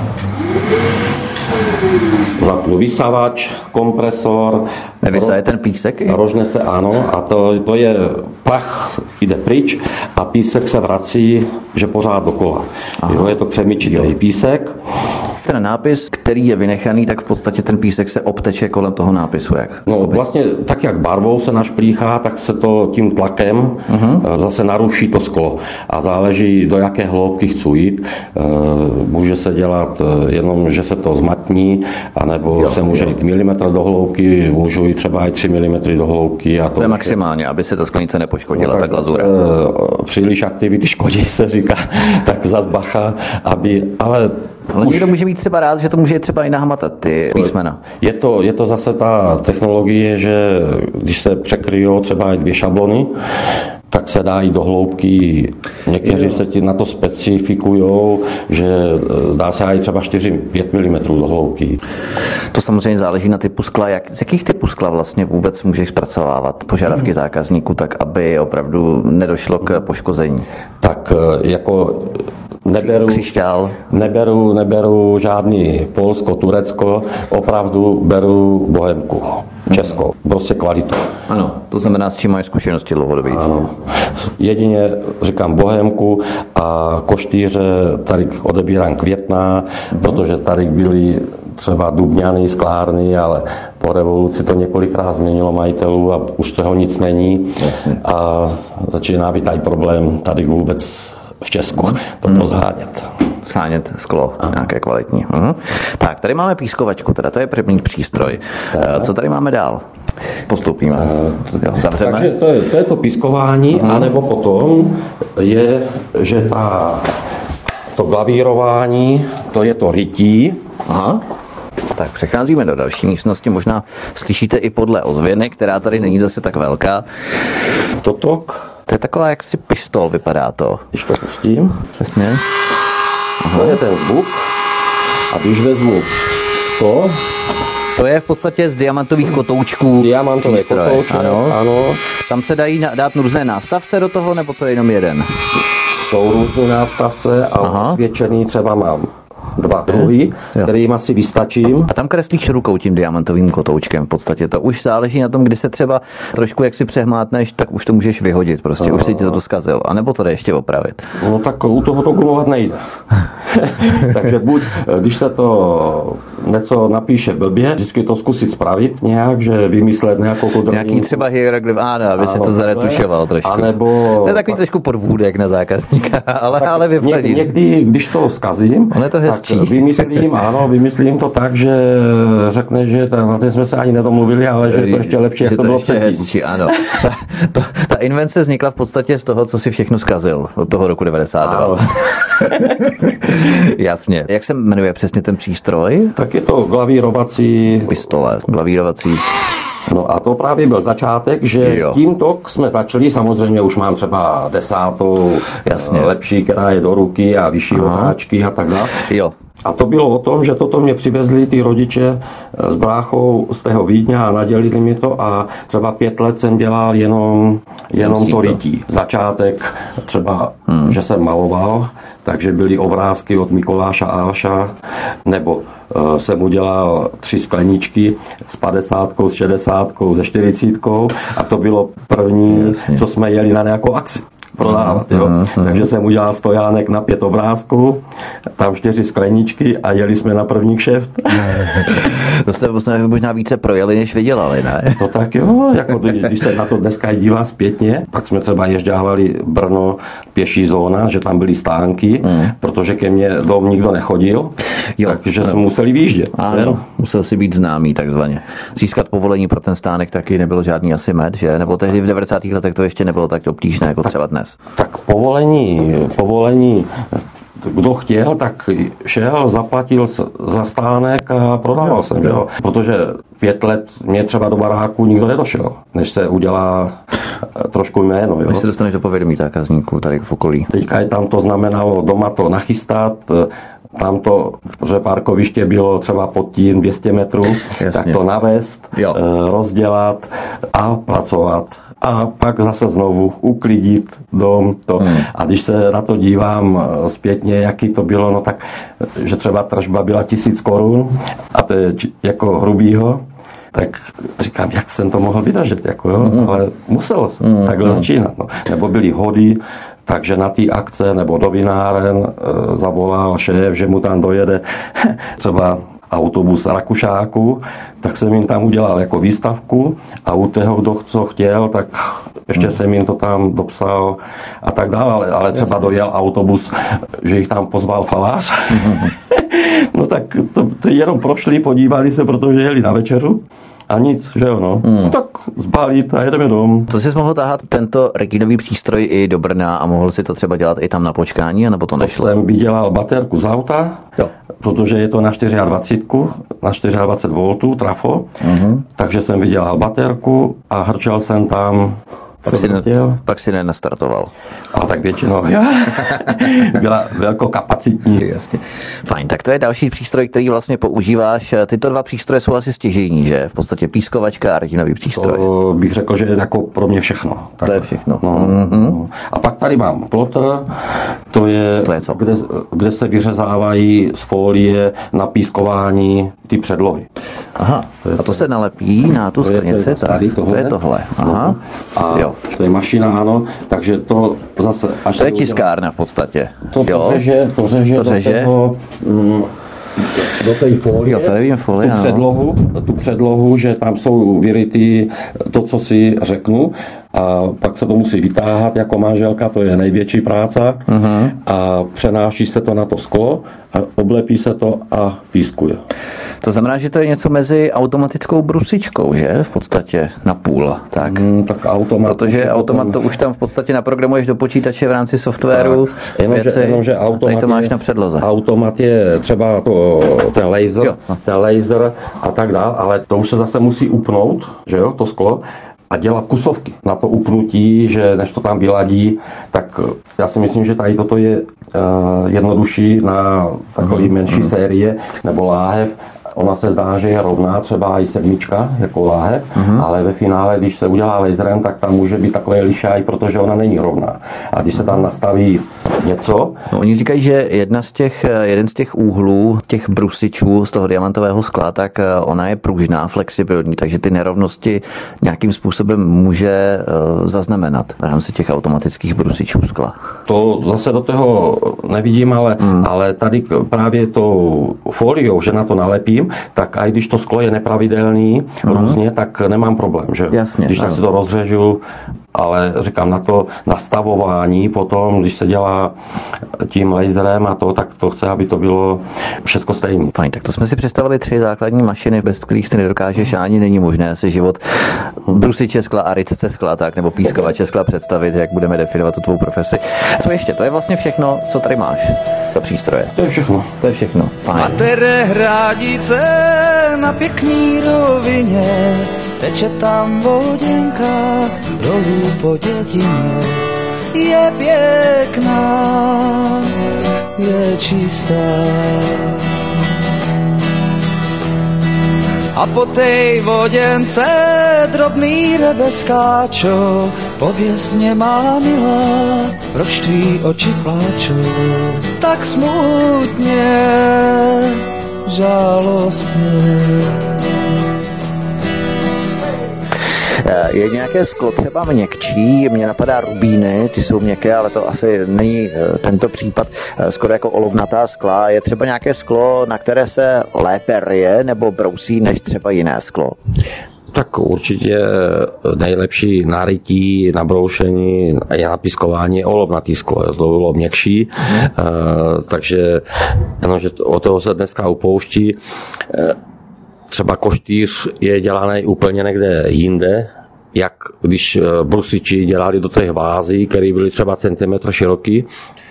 Zapnu vysavač, kompresor. Nevysaje ten písek? Rožne se, ano, a to, to je prach, jde pryč a písek se vrací, že pořád dokola. Jo, je to křemičitý písek. Ten nápis, který je vynechaný, tak v podstatě ten písek se obteče kolem toho nápisu. Jak? No vlastně tak, jak barvou se našplíchá, tak se to tím tlakem uh-huh. zase naruší to sklo. A záleží, do jaké hloubky chci jít. Může se dělat jenom, že se to zmatní, anebo jo, se může jo. jít milimetr do hloubky, můžu jít třeba i tři milimetry do hloubky. A to, to je maximálně, je... aby se ta sklenice nepoškodila, no, ta glazura. Příliš aktivity škodí, se říká, tak zas bacha, aby, ale Ale někdo může být třeba rád, že to může třeba i nahmatat ty písmena. Je to, je to zase ta technologie, že když se překryjou třeba i dvě šablony, tak se dá jít do hloubky. Někteří se ti na to specifikujou, že dá se i třeba čtyři pět milimetrů do hloubky. To samozřejmě záleží na typu skla. Jak, z jakých typů skla vlastně vůbec můžeš zpracovávat požadavky hmm. zákazníků, tak aby opravdu nedošlo k poškození? Tak jako Neberu, křišťál. neberu, neberu žádný Polsko, Turecko, opravdu beru bohemku, českou, prostě kvalitu. Ano, to znamená, s čím máš zkušenosti dlouhodobě. Ano. Jedině říkám bohemku a koštýře tady odebírám Květná, uh-huh. protože tady byly třeba Dubňany, sklárny, ale po revoluci to několikrát změnilo majitelů a už toho nic není. Jasně. A začíná být tady problém tady vůbec v Česku to hmm. pozhánět. Schánět sklo, Aha. nějaké kvalitní. Uh-huh. Tak, tady máme pískovačku, teda to je první přístroj. Tak. Co tady máme dál? Postoupíme. Uh, jo, zavřeme. Takže to je, to je to pískování, uh-huh. anebo potom je, že ta, to glavírování, to je to rytí. Aha. Tak přecházíme do další místnosti, možná slyšíte i podle ozvěny, která tady není zase tak velká. Totok. To je taková jaksi pistol, vypadá to. Když to pustím. Přesně. Aha. To je ten zvuk. A když vezmu to... To je v podstatě z diamantových kotoučků. Diamantové kotouče, ano. ano. Tam se dají dát různé nástavce do toho, nebo to je jenom jeden? Jsou různé nástavce a osvědčený třeba mám dva druhy, kterým asi vystačím. A tam kreslíš rukou tím diamantovým kotoučkem v podstatě. To už záleží na tom, kdy se třeba trošku jak si přehmátneš, tak už to můžeš vyhodit prostě. Už si ti to zkazil. A nebo to jde ještě opravit. No tak u toho to gumovat nejde. Takže buď, když se to něco napíše blbě, vždycky to zkusit spravit nějak, že vymyslet nějakou kodrní. Nějaký třeba hieroglyf, ano, aby si to zaretušoval trošku. A nebo... To je takový trošku podvůdek na zákazníka, ale, ale vyvladit. Někdy, když to zkazím, tak vymyslím, ano, vymyslím to tak, že řekne, že vlastně jsme se ani nedomluvili, ale že je to ještě lepší, jak to, to bylo předtím. Hezčí, ano. Ta, to, ta invence vznikla v podstatě z toho, co si všechno zkazil od toho roku devadesát dva. Jasně. Jak se jmenuje přesně ten přístroj? Tak je to glavírovací... Pistole, glavírovací... No a to právě byl začátek, že jo. tímto jsme začali, samozřejmě už mám třeba desátou, Jasně. lepší, která je do ruky a vyšší otáčky a tak dále. Jo. A to bylo o tom, že toto mě přivezli ty rodiče s bráchou z tého Vídně a nadělili mi to a třeba pět let jsem dělal jenom, jenom to rytí. Začátek třeba, hmm. že jsem maloval, takže byly obrázky od Mikuláša Alša, nebo uh, jsem udělal tři skleničky s padesátkou, s šedesátkou, se čtyřicítkou a to bylo první, Jasně. co jsme jeli na nějakou akci. prodávat. Jo. Mm-hmm. Takže jsem udělal stojánek na pět obrázků, tam čtyři skleničky a jeli jsme na první kšeft. To jste možná více projeli, než vydělali, ne? To tak jo, jako když se na to dneska dívá zpětně, pak jsme třeba ježďávali Brno pěší zóna, že tam byly stánky, mm. protože ke mně dom nikdo nechodil, jo, takže no. jsme museli výjíždět. Ano, musel si být známý takzvaně. Získat povolení pro ten stánek taky nebyl žádný asi med, že? Nebo tehdy v devadesátých letech to ještě nebylo tak obtížné jako tak, třeba dnes. Tak povolení, povolení kdo chtěl, tak šel, zaplatil za stánek a prodával jo, jsem, jo. Jo? Protože pět let mě třeba do baráku nikdo nedošel, než se udělá trošku jméno. Jo? Když se dostaneš do povědomí zákazníků tady v okolí. Teďka je tam to znamenalo doma to nachystat, tam to, že parkoviště bylo třeba pod tím dvě stě metrů, jasně. Tak to navést, jo. rozdělat a pracovat. A pak zase znovu uklidit dom. To. Hmm. A když se na to dívám zpětně, jaký to bylo, no tak, že třeba tržba byla tisíc korun a to je jako hrubýho, tak říkám, jak jsem to mohl vydržet, jako jo, hmm. ale musel jsem hmm. takhle hmm. začínat. No. Nebo byly hody, takže na té akce nebo do vináren e, zavolal šéf, že mu tam dojede třeba autobus Rakušáku, tak jsem jim tam udělal jako výstavku a u toho, kdo co chtěl, tak ještě hmm. jsem jim to tam dopsal a tak dále, ale, ale třeba dojel autobus, že jich tam pozval falář. Hmm. No tak to, to jenom prošli, podívali se, protože jeli na večeru. A nic, že jo, no. Hmm. Tak zbalit a jedeme dom. To jsi mohl tahat tento Reginový přístroj i do Brna a mohl si to třeba dělat i tam na počkání, anebo to nešlo? To jsem vydělal baterku z auta, jo. Protože je to na dvacet čtyři, na dvacet čtyři voltů trafo, uh-huh. takže jsem vydělal baterku a hrčel jsem tam. Pak si, ne, pak si nenastartoval. A tak většinou, jo. Byla velkokapacitní. Jasně. Fajn, tak to je další přístroj, který vlastně používáš. Tyto dva přístroje jsou asi stěžejní, že? V podstatě pískovačka a Reginový přístroj. To bych řekl, že je jako pro mě všechno. Tak, to je všechno. No, mm-hmm. no. A pak tady mám plotr, to je, to je co? Kde, kde se vyřezávají z folie na pískování ty předlohy. Aha, to je, a to se nalepí na tu sklenici? To, to je tohle. Aha. No. A jo. To je mašina, ano, takže to zase... Až to je tiskárna v podstatě. To, to řeže, to řeže, to řeže. Do, toho, mm, do té folie, jo, tady vidím folie, tu, předlohu, tu předlohu, že tam jsou vyrytý to, co si řeknu, a pak se to musí vytáhat jako manželka, to je největší práce, uh-huh. a přenáší se to na to sklo a oblepí se to a pískuje. To znamená, že to je něco mezi automatickou brusičkou, že? V podstatě na půl. Tak, hmm, tak automat. Protože automat to už tam v podstatě naprogramuješ do počítače v rámci softwaru. Jenomže, jenomže automat, to máš na předloze. Automat je třeba to, ten laser, jo. ten laser a tak dále, ale to už se zase musí upnout, že jo, to sklo, a dělat kusovky na to upnutí, že než to tam vyladí, tak já si myslím, že tady toto je uh, jednodušší na takový mm. menší mm. série nebo láhev. Ona se zdá, že je rovná, třeba i sedmička, jako láhev, mm-hmm. ale ve finále, když se udělá laserem, tak tam může být takový lišaj, protože ona není rovná. A když se tam nastaví něco... No, oni říkají, že jedna z těch, jeden z těch úhlů, těch brusičů z toho diamantového skla, tak ona je pružná, flexibilní, takže ty nerovnosti nějakým způsobem může uh, zaznamenat v rámci těch automatických brusičů skla. To zase do toho nevidím, ale, mm. ale tady právě tou foliou, že na to nalepím, tak i když to sklo je nepravidelný uh-huh. různě, tak nemám problém, že? Jasně, když tak si to rozřežu, ale říkám, na to nastavování potom, když se dělá tím laserem a to, tak to chce, aby to bylo všechno stejné. Fajn, tak to jsme si představili tři základní mašiny, bez kterých si nedokážeš ani není možné si život brusiče skla a rytce skla, tak, nebo pískovače skla představit, jak budeme definovat tu tvou profesi. Co ještě? To je vlastně všechno, co tady máš za přístroje. To je všechno. To je všechno. Fajn. A Terehradice na pěkný rovině, teče tam voděnka dolů po dědině. Je pěkná, je čistá. A po tej voděnce drobný ryby skáčou. Pověz mě, má milá, proč tvý oči pláčou tak smutně, žalostně. Je nějaké sklo třeba měkčí? Mně napadá rubíny, ty jsou měkké, ale to asi není tento případ. Skoro jako olovnatá skla. Je třeba nějaké sklo, na které se lépe ryje nebo brousí než třeba jiné sklo? Tak určitě nejlepší na rytí, na broušení je na pískování je olovnatý sklo. To bylo měkší, hmm. uh, takže ano, že od toho se dneska upouští. Uh, třeba koštýř je dělaný úplně někde jinde, jak když brusiči dělali do těch vází, které byly třeba centimetr široký,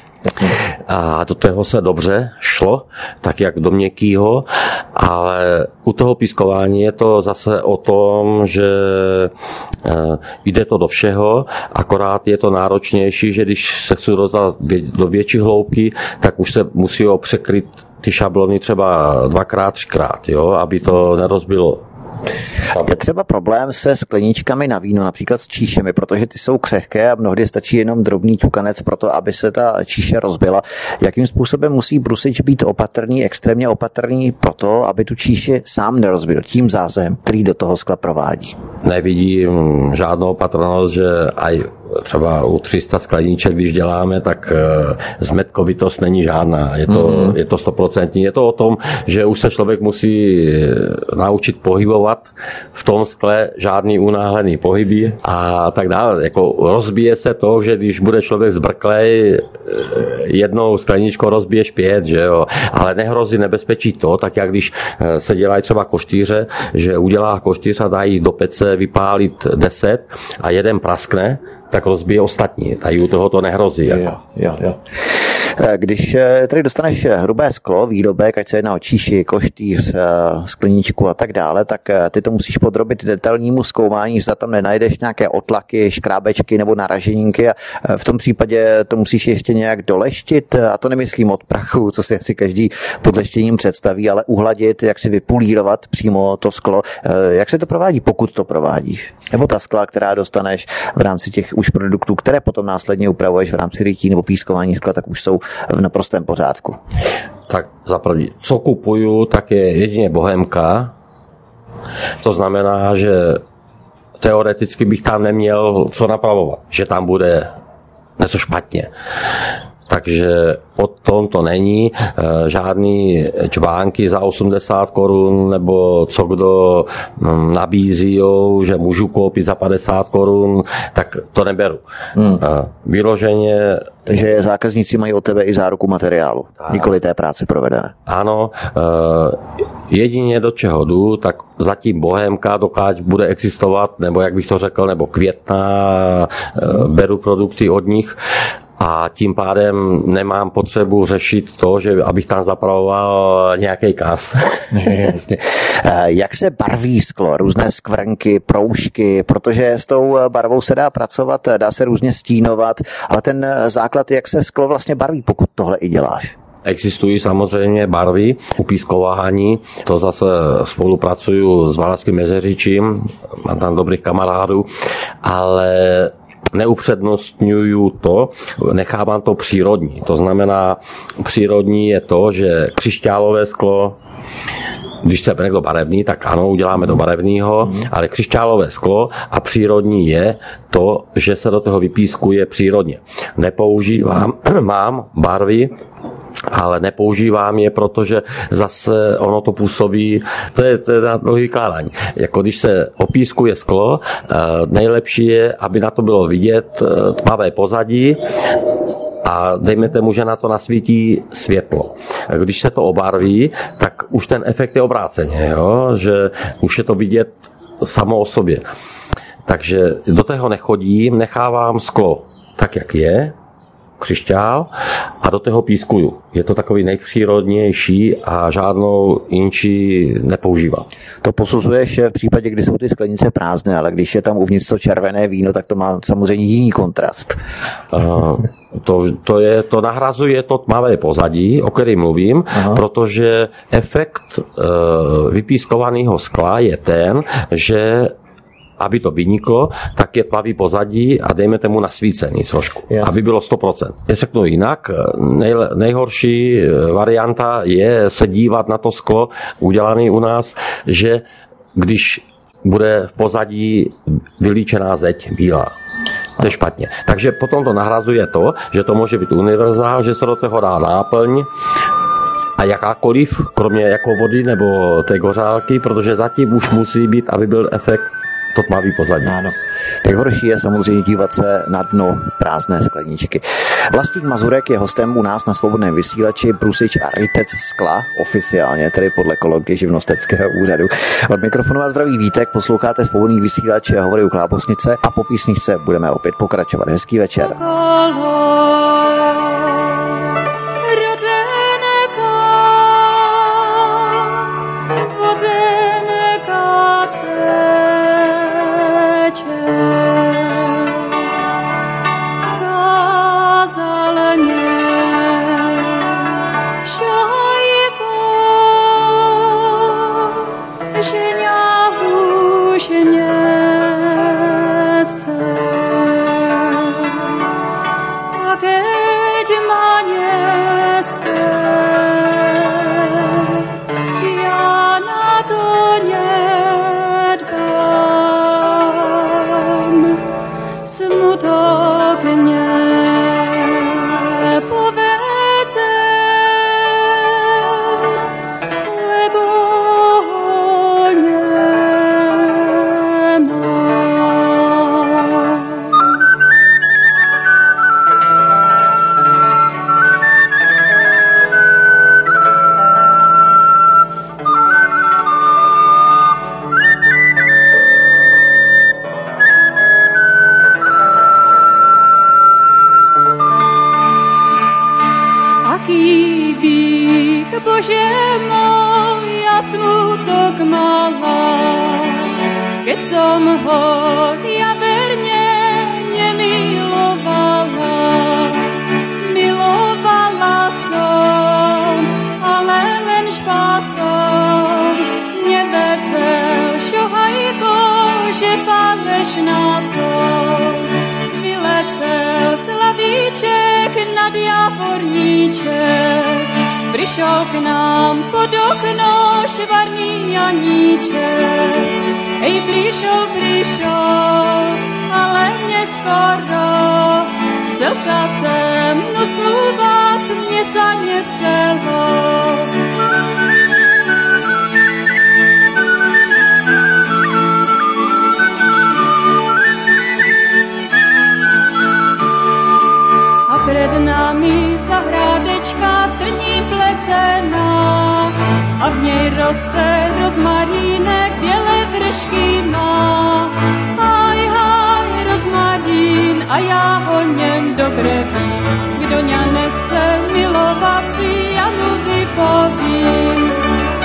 a do toho se dobře šlo, tak jak do měkkýho, ale u toho pískování je to zase o tom, že jde to do všeho, akorát je to náročnější, že když se chci dostat do větší hloubky, tak už se musí překryt ty šablony třeba dvakrát, třikrát, jo, aby to nerozbilo. Je třeba problém se skleničkami na víno, například s číšemi, protože ty jsou křehké a mnohdy stačí jenom drobný ťukanec pro to, aby se ta číše rozbila. Jakým způsobem musí brusič být opatrný, extrémně opatrný pro to, aby tu číši sám nerozbil tím zázehem, který do toho skla provádí? Nevidím žádnou opatrnost, že aj třeba u tři sta skleníček, když děláme, tak zmetkovitost není žádná. Je to, mm-hmm. je to stoprocentní. Je to o tom, že už se člověk musí naučit pohybovat v tom skle, žádný unáhlený pohyby a tak dále. Jako rozbije se to, že když bude člověk zbrklej, jednou skleníčko rozbiješ pět, že jo. Ale nehrozí nebezpečí to, tak jak když se dělají třeba koštýře, že udělá koštýř a dají do pece vypálit deset a jeden praskne, tak rozbije ostatní. Tady u toho to nehrozí. Jo, jo, jo. Když tady dostaneš hrubé sklo, výrobek, ať se jedná o číši, koštýř, skleničku a tak dále, tak ty to musíš podrobit detailnímu zkoumání, zda tam nenajdeš nějaké otlaky, škrábečky nebo naraženinky a v tom případě to musíš ještě nějak doleštit, a to nemyslím od prachu, co si asi každý pod leštěním představí, ale uhladit, jak si vypulírovat přímo to sklo. Jak se to provádí, pokud to provádíš? Nebo ta skla, která dostaneš v rámci těch už produktů, které potom následně upravuješ v rámci rytí nebo pískování skla, tak už jsou v naprostém pořádku. Tak zaprvé, co kupuju, tak je jedině bohémka. To znamená, že teoreticky bych tam neměl co napravovat, že tam bude něco špatně. Takže o tom to není. Žádný čbánky za osmdesát korun nebo co kdo nabízí, že můžu koupit za padesát korun, tak to neberu. Hmm. Vyloženě. Takže zákazníci mají od tebe i záruku materiálu, nikoli té práce provedené. Ano, jedině do čeho jdu, tak zatím bohémka, dokud bude existovat, nebo jak bych to řekl, nebo Květná, beru produkty od nich. A tím pádem nemám potřebu řešit to, že abych tam zapravoval nějaký kas. Jasně. Jak se barví sklo? Různé skvrnky, proužky, protože s tou barvou se dá pracovat, dá se různě stínovat, ale ten základ, jak se sklo vlastně barví, pokud tohle i děláš? Existují samozřejmě barvy u pískování, to zase spolupracuju s Valašským Jezeřičím, mám tam dobrých kamarádů, ale neupřednostňuju to, nechávám to přírodní. To znamená, přírodní je to, že křišťálové sklo, když se někdo barevný, tak ano, uděláme do barevného, mm. ale křišťálové sklo a přírodní je to, že se do toho vypískuje přírodně. Nepoužívám, mám barvy, ale nepoužívám je, protože zase ono to působí, to je, to je na dlouhý vykládání. Jako když se opískuje sklo, nejlepší je, aby na to bylo vidět tmavé pozadí a dejme tomu, že na to nasvítí světlo. Když se to obarví, tak už ten efekt je obráceně, jo? Že už je to vidět samo o sobě. Takže do toho nechodím, nechávám sklo tak, jak je, křišťál, a do toho pískuju. Je to takový nejpřírodnější a žádnou inčí nepoužívám. To posuzuješ v případě, kdy jsou ty sklenice prázdné, ale když je tam uvnitř to červené víno, tak to má samozřejmě jiný kontrast. Uh, to, to, je, to nahrazuje to tmavé pozadí, o kterém mluvím, aha, protože efekt uh, vypískovaného skla je ten, že aby to vyniklo, tak je tmavý pozadí a dejme tomu nasvícený trošku, yes, aby bylo sto procent. Já řeknu jinak, nej, nejhorší varianta je se dívat na to sklo udělané u nás, že když bude v pozadí vylíčená zeď bílá. To je špatně. Takže potom to nahrazuje to, že to může být univerzál, že se do toho dá náplň a jakákoliv, kromě jako vody nebo té gořálky, protože zatím už musí být, aby byl efekt to tmavý pozadí. Ano. Nejhorší je samozřejmě dívat se na dno prázdné skleničky. Vlastník Mazurek je hostem u nás na Svobodném vysílači, brusič a rytec skla, oficiálně, tedy podle kolegy živnostenského úřadu. Od mikrofonu a zdraví Vítek, posloucháte Svobodný vysílač, hovory u Klábosnice a po písničce budeme opět pokračovat. Hezký večer. Přišel k nám pod okno švarný Janíček. Hej, přišel, přišel, ale mě skoro. Chcel sa se mnou smluvat, mě sa nestelo. A před nami zahrádečka trní plecená a v něj roste rozmarínek, bělé vršky má. Haj, haj, rozmarín a já o něm dobře vím. Kdo ňa nechce milovat, si já mu vypovím.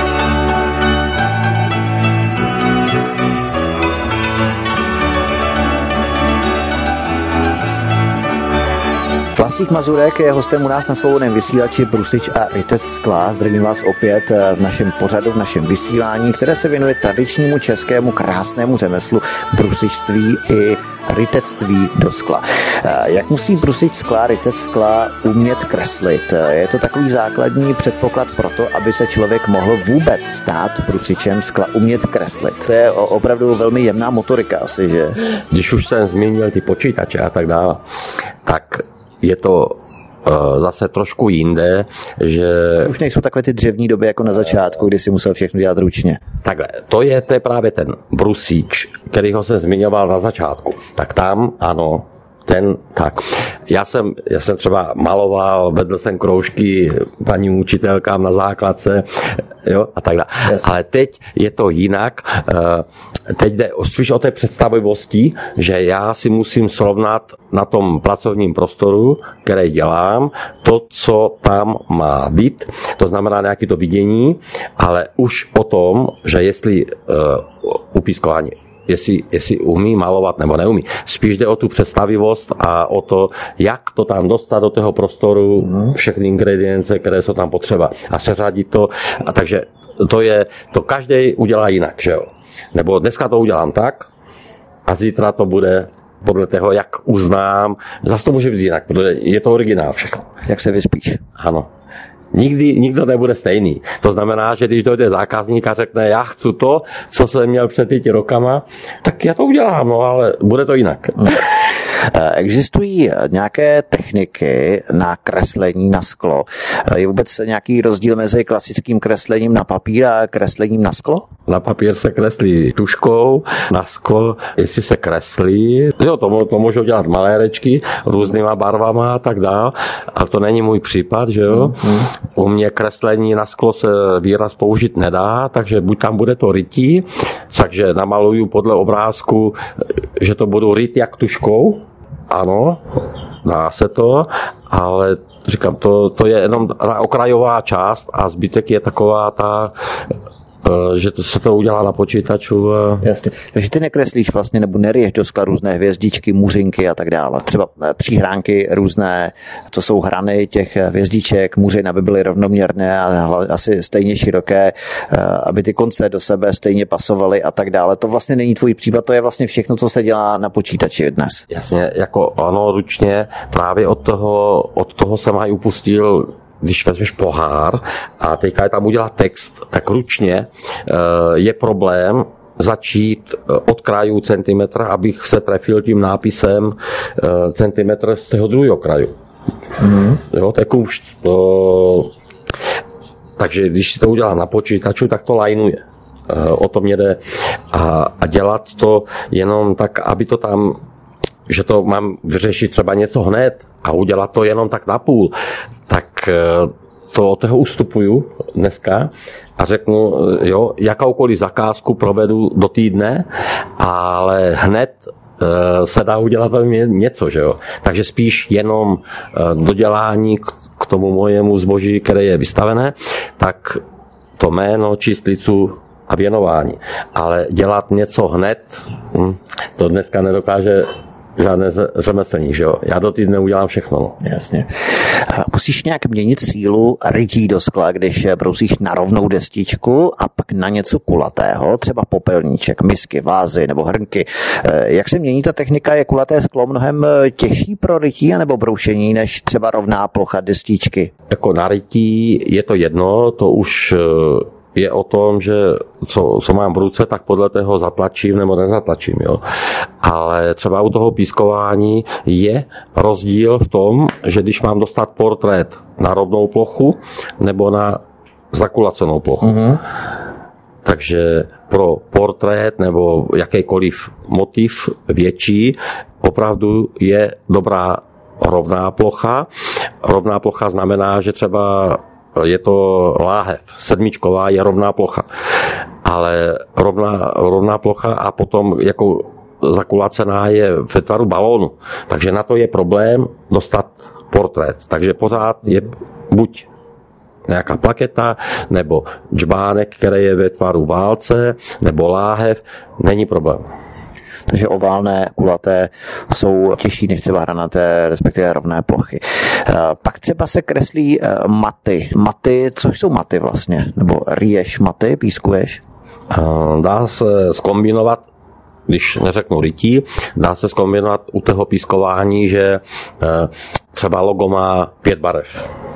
Vlastník Mazurek je hostem u nás na Svobodném vysílači, brusič a rytec skla. Zdravím vás opět v našem pořadu, v našem vysílání, které se věnuje tradičnímu českému krásnému řemeslu brusičství i rytectví do skla. Jak musí brusič skla, rytec skla umět kreslit? Je to takový základní předpoklad pro to, aby se člověk mohl vůbec stát brusičem skla, umět kreslit. To je opravdu velmi jemná motorika asi, že? Když už jsem zmínil ty počítače a tak dále, tak je to uh, zase trošku jinde, že... Už nejsou takové ty dřevní doby jako na začátku, kdy si musel všechno dělat ručně. Takhle, to je, to je právě ten brusič, kterýho jsem zmiňoval na začátku. Tak tam, ano, ten, tak. Já jsem, já jsem třeba maloval, vedl jsem kroužky paní učitelkám na základce, jo, a tak dále. Yes. Ale teď je to jinak. Teď jde spíš o té představivosti, že já si musím srovnat na tom pracovním prostoru, který dělám, to, co tam má být. To znamená nějaké to vidění, ale už o tom, že jestli uh, upískování, Jestli, jestli umí malovat nebo neumí. Spíš jde o tu představivost a o to, jak to tam dostat do toho prostoru, všechny ingredience, které jsou tam potřeba. A seřadit to. A takže to je, to každý udělá jinak, že jo. Nebo dneska to udělám tak a zítra to bude podle toho, jak uznám. Zase to může být jinak, protože je to originál všechno. Jak se vyspíš. Ano. Nikdy nikdo nebude stejný. To znamená, že když dojde zákazník a řekne, já chci to, co jsem měl před pěti rokama, tak já to udělám, no, ale bude to jinak. Existují nějaké techniky na kreslení na sklo? Je vůbec nějaký rozdíl mezi klasickým kreslením na papír a kreslením na sklo? Na papír se kreslí tuškou, na sklo, jestli se kreslí, jo, to, to můžou dělat malérečky různýma barvama a tak dál, ale to není můj případ, že jo. Mm-hmm. U mě kreslení na sklo se výraz použít nedá, takže buď tam bude to rytí, takže namaluju podle obrázku, že to budu ryt jak tuškou, ano, dá se to, ale říkám, to, to je jenom okrajová část a zbytek je taková ta, že to se to udělá na počítaču. Jasně. Takže ty nekreslíš vlastně, nebo neryješ do skla různé hvězdičky, muřinky a tak dále. Třeba příhránky různé, co jsou hrany těch hvězdiček, muřin, aby byly rovnoměrné a asi stejně široké, aby ty konce do sebe stejně pasovaly a tak dále. To vlastně není tvůj případ, to je vlastně všechno, co se dělá na počítači dnes. Jasně, jako ano, ručně, právě od toho, od toho jsem aj upustil. Když vezmeš pohár a teďka je tam udělat text, tak ručně je problém začít od krajů centimetra, abych se trefil tím nápisem centimetr z toho druhého kraju. Mm. Jo, to je kůšť. To... Takže když si to udělá na počítaču, tak to lajnuje. O to mě jde. A, a dělat to jenom tak, aby to tam, že to mám vyřešit třeba něco hned a udělat to jenom tak na půl, tak to od toho ustupuju dneska a řeknu, jo, jakoukoliv zakázku provedu do týdne, ale hned se dá udělat něco, že jo. Takže spíš jenom dodělání k tomu mojemu zboží, které je vystavené, tak to jméno, číslicu a věnování. Ale dělat něco hned, to dneska nedokáže žádné řemeslník, že jo. Já do týdne udělám všechno. No. Jasně. Musíš nějak měnit sílu rytí do skla, když brousíš na rovnou destičku a pak na něco kulatého, třeba popelníček, misky, vázy nebo hrnky. Jak se mění ta technika? Je kulaté sklo mnohem těžší pro rytí anebo broušení než třeba rovná plocha destičky? Jako na rytí je to jedno, to už je o tom, že co, co mám v ruce, tak podle toho zatlačím nebo nezatlačím. Jo. Ale třeba u toho pískování je rozdíl v tom, že když mám dostat portrét na rovnou plochu nebo na zakulacenou plochu. Mm-hmm. Takže pro portrét nebo jakýkoliv motiv větší opravdu je dobrá rovná plocha. Rovná plocha znamená, že třeba je to láhev, sedmičková je rovná plocha, ale rovná, rovná plocha a potom jako zakulacená je ve tvaru balónu, takže na to je problém dostat portrét, takže pořád je buď nějaká plaketa, nebo džbánek, který je ve tvaru válce, nebo láhev, není problém. Takže oválné, kulaté jsou těžší než třeba hranaté, respektive rovné plochy. Pak třeba se kreslí maty. Maty, což jsou maty vlastně? Nebo rýješ maty, pískuješ? Dá se zkombinovat, když neřeknu rytí, dá se zkombinovat u toho pískování, že třeba logo má pět barev.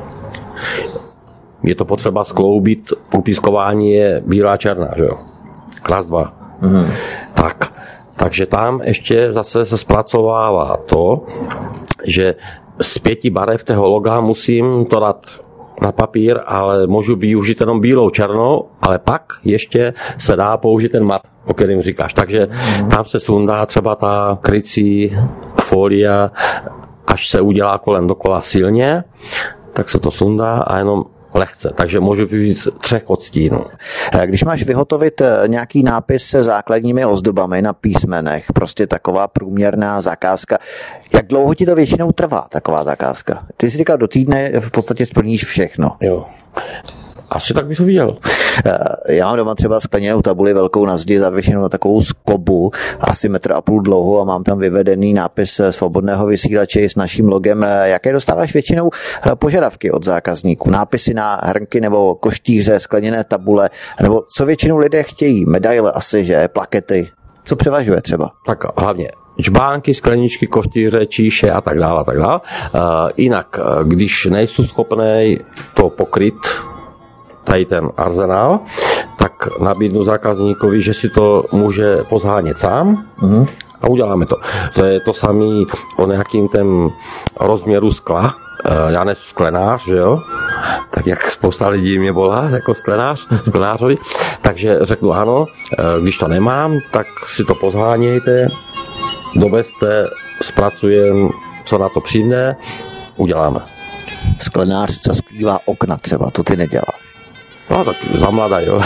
Je to potřeba skloubit, u pískování je bílá černá, že jo? Raz, dva. Mm. Tak. Takže tam ještě zase se zpracovává to, že z pěti barev toho loga musím to dát na papír, ale můžu využít jenom bílou, černou, ale pak ještě se dá použít ten mat, o kterém říkáš. Takže tam se sundá třeba ta krycí folia, až se udělá kolem dokola silně, tak se to sundá a jenom lehce, takže můžu využít třech odstínů. Když máš vyhotovit nějaký nápis se základními ozdobami na písmenech, prostě taková průměrná zakázka, jak dlouho ti to většinou trvá, taková zakázka? Ty jsi říkal, do týdne v podstatě splníš všechno. Jo. Asi tak bych to viděl. Já mám doma třeba skleněnou tabuli velkou na zdi zavěšenou na takovou skobu, asi metr a půl dlouhou a mám tam vyvedený nápis svobodného vysílače s naším logem. Jaké dostáváš většinou požadavky od zákazníků? Nápisy na hrnky nebo koštíře, skleněné tabule, nebo co většinou lidé chtějí? Medaile asi, že? Plakety? Co převažuje třeba? Tak hlavně čbánky, skleničky, kostýře, číše a tak dále, a tak dále. Uh, jinak, když nejsou schopný to pokryt, tady ten arzenál, tak nabídnu zákazníkovi, že si to může pozhánět sám, uh-huh. A uděláme to. To je to samé o nějakým ten rozměru skla. Já nejsem sklenář, že jo? Tak jak spousta lidí mě volá jako sklenář, sklenářovi. Takže řeknu ano, když to nemám, tak si to pozhánějte, dovezte, zpracujem, co na to přijde, uděláme. Sklenář, co sklívá okna třeba, to ty nedělá. No tak za mladá, jo.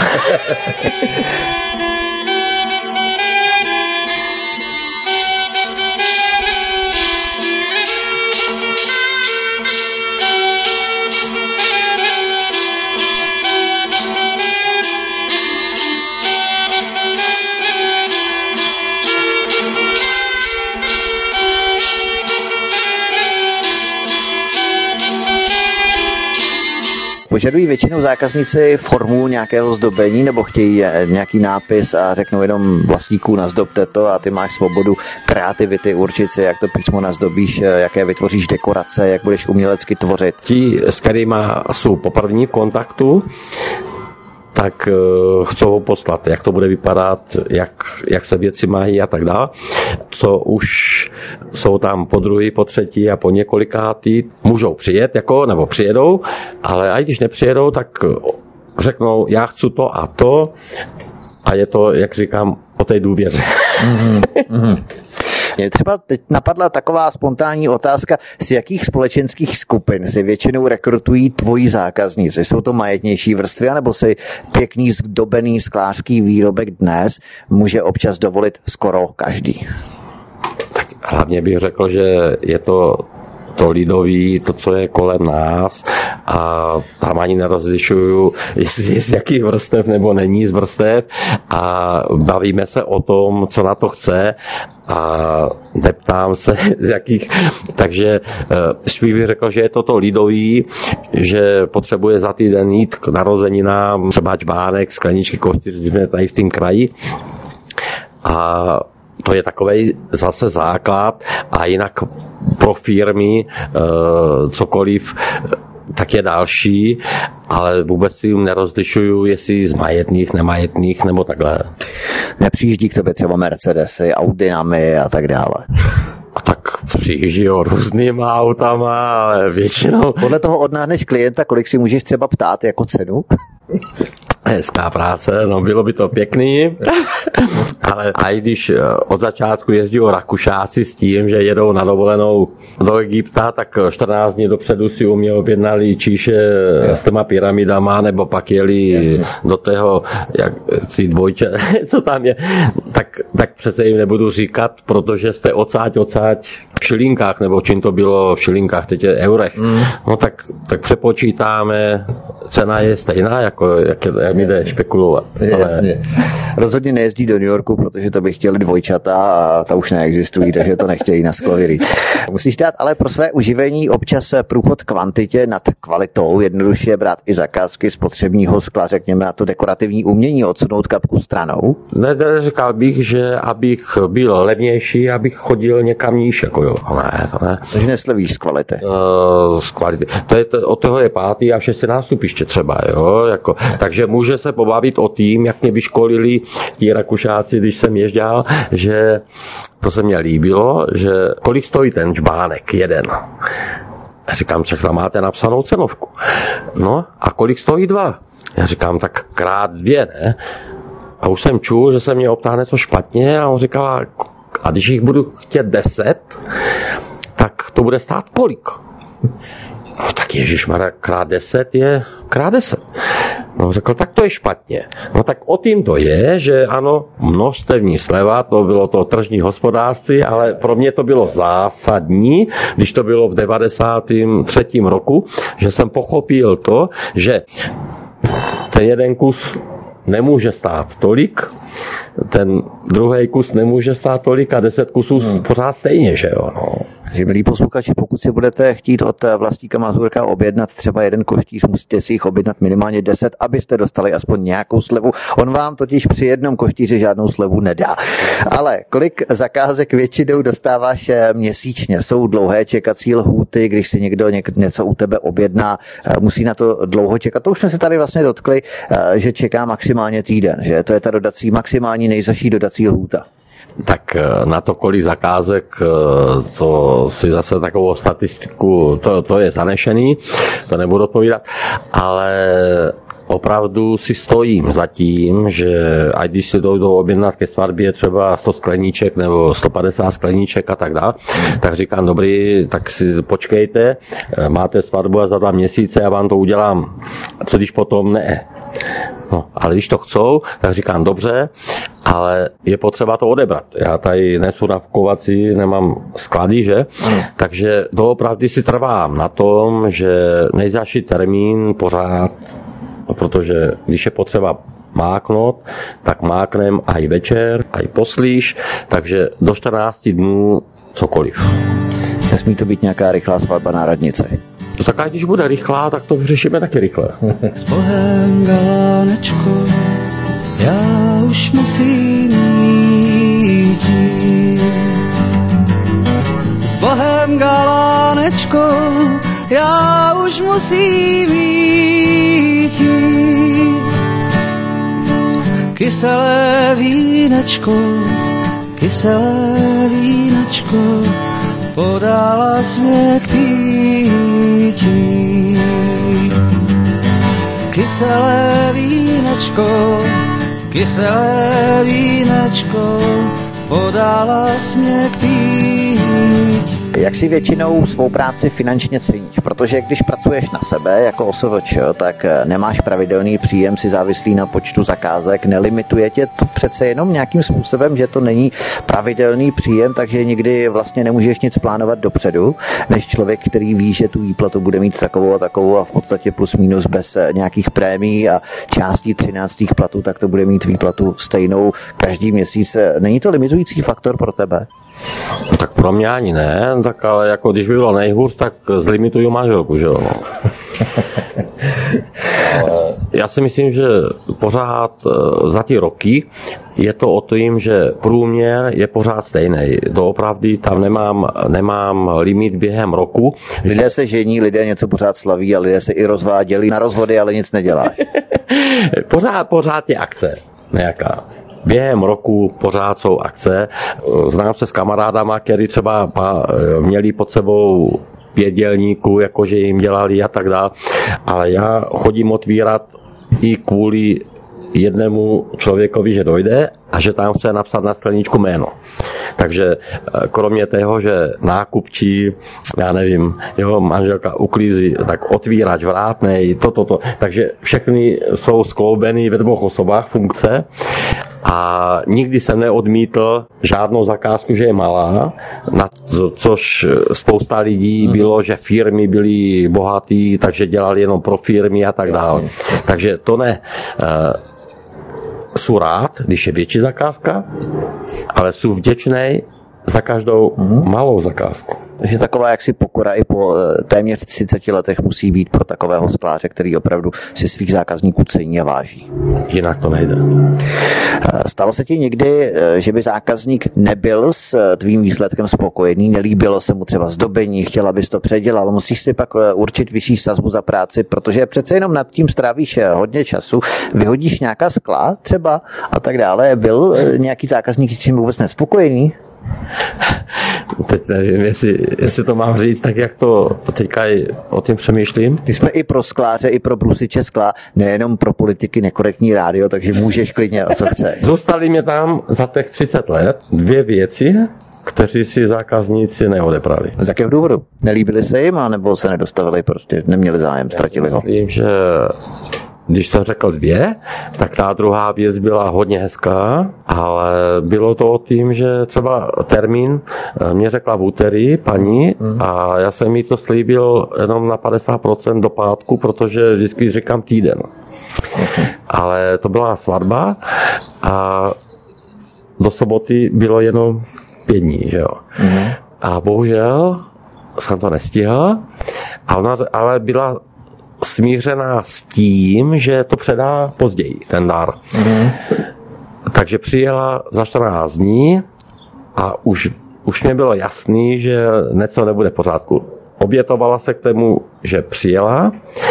Požadují většinou zákazníci formu nějakého zdobení nebo chtějí nějaký nápis a řeknou jenom vlastníků nazdobte to a ty máš svobodu kreativity určit si, jak to písmo nazdobíš, jaké vytvoříš dekorace, jak budeš umělecky tvořit. Ti, s kterými jsou poprvní v kontaktu, tak uh, chcou poslat, jak to bude vypadat, jak, jak se věci mají a tak dále. Co už jsou tam po druhý, po třetí a po několikátý, můžou přijet, jako, nebo přijedou, ale i když nepřijedou, tak řeknou, já chci to a to a je to, jak říkám, o té důvěře. Mm-hmm. Mm-hmm. Mě třeba teď napadla taková spontánní otázka, z jakých společenských skupin si většinou rekrutují tvoji zákazníci? Jsou to majetnější vrstvy, anebo si pěkný zdobený sklářský výrobek dnes může občas dovolit skoro každý? Tak hlavně bych řekl, že je to to lidový, to, co je kolem nás a tam ani nerozlišuju, jestli je z jakých vrstev nebo není z vrstev a bavíme se o tom, co na to chce a neptám se z jakých, takže spíš bych řekl, že je to to lidový, že potřebuje za týden jít k narozeninám, třeba čbánek, skleničky, kostýř, když jsme tady v tom kraji a to je takovej zase základ a jinak pro firmy cokoliv, tak je další, ale vůbec si jim nerozlišuju, jestli z majetných, nemajetných nebo takhle. Nepřijíždí k tobě třeba Mercedesy, Audinami a tak dále? A tak přijíždí o různýma autama, ale většinou... Podle toho odnáhneš klienta, kolik si můžeš třeba ptát jako cenu? Hezká práce, no bylo by to pěkný, ale a i když od začátku jezdí o Rakušáci s tím, že jedou na dovolenou do Egypta, tak čtrnáct dní dopředu si u mě objednali číše s těma pyramidama, nebo pak jeli Jasně. do tého, jak ty dvojče, co tam je, tak, tak přece jim nebudu říkat, protože jste odsáď, odsáď v šilinkách, nebo čím to bylo v šilinkách, teď je eurech. Mm. No tak, tak přepočítáme, cena je stejná, jako jak, jak mi jde špekulovat. Jasně. Rozhodně nejezdí do New Yorku, protože to by chtěli dvojčata a ta už neexistují, takže to nechtějí na sklověrý. Musíš dát ale pro své uživení občas průchod kvantitě nad kvalitou, jednoduše brát i zakázky spotřebního skla, řekněme, a to dekorativní umění odsunout kapku stranou. Ne, neříkal bych, že abych byl levnější, abych chodil někam níž, jako jo. Ne, to ne. Takže neslevíš z kvality. Uh, z kvality. To je, to, od toho je pátý a šestý nástupiště třeba, jo. Jako, takže může se pobavit o tím, jak mě vyškolili ti Rakušáci, když jsem ježděl, že to se mně líbilo, že kolik stojí ten čbánek, jeden. Já říkám, však tam máte napsanou cenovku. No a kolik stojí dva? Já říkám, tak krát dvě, ne? A už jsem čul, že se mě optá něco špatně a on říkal, a když jich budu chtět deset, tak to bude stát kolik? No tak ježišmarja, krát deset je krát deset. No řekl, tak to je špatně. No tak o tím to je, že ano, množstevní sleva, to bylo to tržní hospodářství, ale pro mě to bylo zásadní, když to bylo v devadesátém třetím roku, že jsem pochopil to, že ten jeden kus nemůže stát tolik, ten druhý kus nemůže stát tolik a deset kusů hmm. pořád stejně, že jo. No. Takže milí posluchači, pokud si budete chtít od Vlastíka Mazurka objednat třeba jeden koštíř, musíte si jich objednat minimálně deset, abyste dostali aspoň nějakou slevu. On vám totiž při jednom koštíři žádnou slevu nedá. Ale kolik zakázek většinou dostáváš měsíčně? Jsou dlouhé čekací lhůty, když si někdo něco u tebe objedná, musí na to dlouho čekat. To už jsme se tady vlastně dotkli, že čeká maximálně týden, že to je ta dodací, maximální nejzaší dodací lhůta. Tak na to, kolik zakázek, to si zase takovou statistiku, to, to je zanešený, to nebudu odpovídat, ale opravdu si stojím za tím, že ať když si dojdou objednat ke svatbě třeba sto skleníček nebo sto padesát skleníček a tak dále, tak říkám, dobrý, tak si počkejte, máte svatbu a za dva měsíce já vám to udělám. Co když potom ne? No, ale když to chcou, tak říkám, dobře, ale je potřeba to odebrat. Já tady nesu nafukovací, nemám sklady, že? Hmm. Takže doopravdy si trvám na tom, že nejzazší termín pořád, protože když je potřeba máknout, tak máknem aj večer, aj poslíš, takže do čtrnácti dnů cokoliv. Nesmí to být nějaká rychlá svatba na radnici. Tak když bude rychlá, tak to vyřešíme taky rychle. S Bohem, Galánečko, já už musím jít. S Bohem, Galánečko, já už musím jít. Kyselé vínečko, kyselé vínečko, podala jsi mě k pití. Kyselé vínečko, kyselé vínečko, podala jsi mě k pití. Jak si většinou svou práci finančně ceníš? Protože když pracuješ na sebe jako O S V Č, tak nemáš pravidelný příjem, si závislý na počtu zakázek, nelimituje tě to přece jenom nějakým způsobem, že to není pravidelný příjem, takže nikdy vlastně nemůžeš nic plánovat dopředu, než člověk, který ví, že tu výplatu bude mít takovou a takovou a v podstatě plus minus bez nějakých prémií a částí třináctých platů, tak to bude mít výplatu stejnou každý měsíc. Není to limitující faktor pro tebe? No, tak pro mě ani ne, tak ale jako když by bylo nejhůř, tak zlimituju manželku, že jo. Já si myslím, že pořád za ty roky je to o tom, že průměr je pořád stejný. Doopravdy tam nemám, nemám limit během roku. Lidé se žení, lidé něco pořád slaví a lidé se i rozváděli na rozvody, ale nic nedělá. pořád, pořád je akce nějaká. Během roku pořád jsou akce. Znám se s kamarádama, kteří třeba měli pod sebou pět dělníků, jakože jim dělali a tak dále. Ale já chodím otvírat i kvůli jednému člověkovi, že dojde a že tam chce napsat na skleníčku jméno. Takže kromě toho, že nákupčí, já nevím, jeho manželka uklízí, tak otvírač, vrátnej, toto, to. Takže všechny jsou skloubeny ve dvou osobách funkce a nikdy jsem neodmítl žádnou zakázku, že je malá, na to, což spousta lidí bylo, že firmy byly bohatý, takže dělali jenom pro firmy a tak dále. Takže to ne. Jsou rád, když je větší zakázka, ale jsou vděčný za každou mm-hmm. malou zakázku. Takže taková jaksi pokora i po téměř třiceti letech musí být pro takového skláře, který opravdu si svých zákazníků cení a váží. Jinak to nejde. Stalo se ti někdy, že by zákazník nebyl s tvým výsledkem spokojený, nelíbilo se mu třeba zdobení, chtěl, abys to předělal, musíš si pak určit vyšší sazbu za práci, protože přece jenom nad tím strávíš hodně času, vyhodíš nějaká skla třeba a tak dále. Byl nějaký zákazník čím vůbec nespokojený? Teď nevím, jestli, jestli to mám říct, tak jak to teďka o tím přemýšlím. My jsme i pro skláře, i pro brusiče skla, nejenom pro politiky nekorektní rádio, takže můžeš klidně, a co chceš. Zůstali mě tam za těch třicet let dvě věci, kteří si zákazníci neodebrali. Z jakého důvodu? Nelíbili se jim, anebo se nedostavili, prostě neměli zájem, ztratili ho? Myslím, že když jsem řekl dvě, tak ta druhá věc byla hodně hezká, ale bylo to o tím, že třeba termín mě řekla v úterý paní a já jsem jí to slíbil jenom na padesát procent do pátku, protože vždycky říkám týden. Ale to byla svatba a do soboty bylo jenom pět dní, že jo. a bohužel jsem to nestihl. A ona ale byla smířená s tím, že to předá později, ten dar. Mm. Takže přijela za čtrnáct dní a už, už mě bylo jasný, že něco nebude v pořádku. Obětovala se k tomu, že přijela,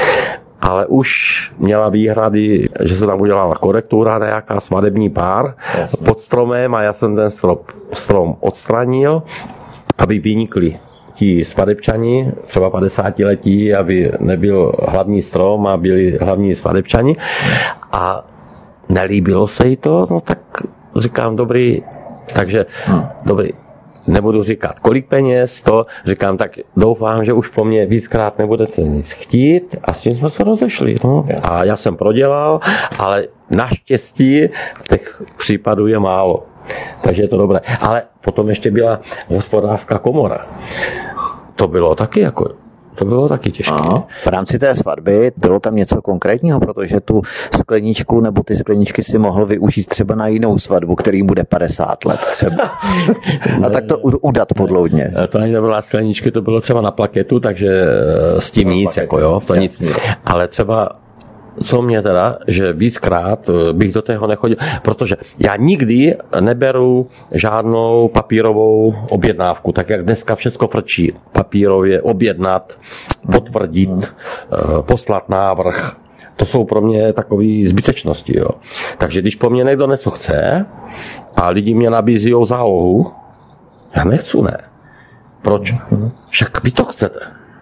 ale už měla výhrady, že se tam udělala korektura, nějaká svadební pár Jasně. pod stromem a já jsem ten strom, strom odstranil, aby vynikli ti svadebčani, třeba padesátiletí, aby nebyl hlavní strom a byli hlavní svadebčani. A nelíbilo se jí to, no tak říkám, dobrý, takže hmm. dobrý, nebudu říkat, kolik peněz, to říkám, tak doufám, že už po mně víckrát nebudete nic chtít a s tím jsme se rozešli. No. A já jsem prodělal, ale naštěstí těch případů je málo. Takže je to dobré. Ale potom ještě byla hospodářská komora. To bylo taky jako To bylo taky těžké. Aha. V rámci té svatby bylo tam něco konkrétního, protože tu skleničku nebo ty skleničky si mohl využít třeba na jinou svatbu, kterým bude padesát let třeba. A tak to udat podloudně. To ani nebylo na skleničky, to bylo třeba na plaketu, takže s tím nic, plaketu. Jako jo, to nic. Ale třeba co mě teda, že víckrát bych do toho nechodil, protože já nikdy neberu žádnou papírovou objednávku, tak jak dneska všechno frčí. Papírově objednat, potvrdit, poslat návrh. To jsou pro mě takové zbytečnosti. Jo. Takže když po mně někdo něco chce a lidi mě nabízí zálohu, já nechci, ne. Proč? Však vy to chcete.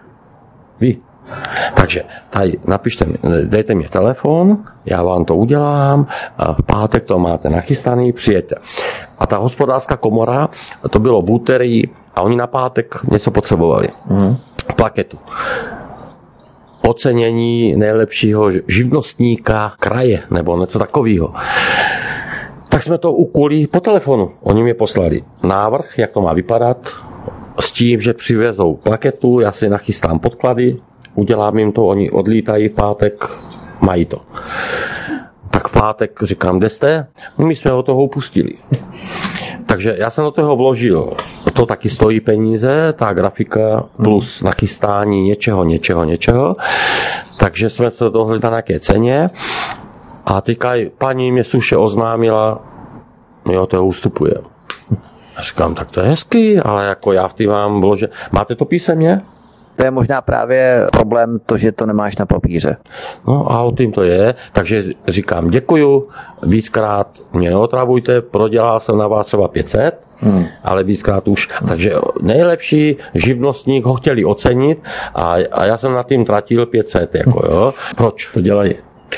Vy. Takže tady napište mi, dejte mi telefon, já vám to udělám, v pátek to máte nachystaný, přijďte. A ta hospodářská komora, to bylo v úterý a oni na pátek něco potřebovali. Mm. Plaketu. Ocenění nejlepšího živnostníka kraje, nebo něco takového. Tak jsme to ukuli po telefonu. Oni mi poslali návrh, jak to má vypadat, s tím, že přivezou plaketu, já si nachystám podklady, udělám jim to, oni odlítají v pátek, mají to. Tak v pátek říkám, kde jste? My jsme ho toho upustili. Takže já jsem do toho vložil. To taky stojí peníze, ta grafika plus nachystání něčeho, něčeho, něčeho. Takže jsme se dohli na nějaké ceně. A teďka paní mě suše oznámila, jo, to ustupuje. A říkám, tak to je hezký, ale jako já v tým mám vložen. Máte to písemně? To je možná právě problém to, že to nemáš na papíře. No a o tím to je, takže říkám děkuju, víckrát mě neotravujte, prodělal jsem na vás třeba pět set, hmm. ale víckrát už, hmm. takže nejlepší živnostník ho chtěli ocenit a, a já jsem na tím tratil pět set, jako jo. Proč to dělají?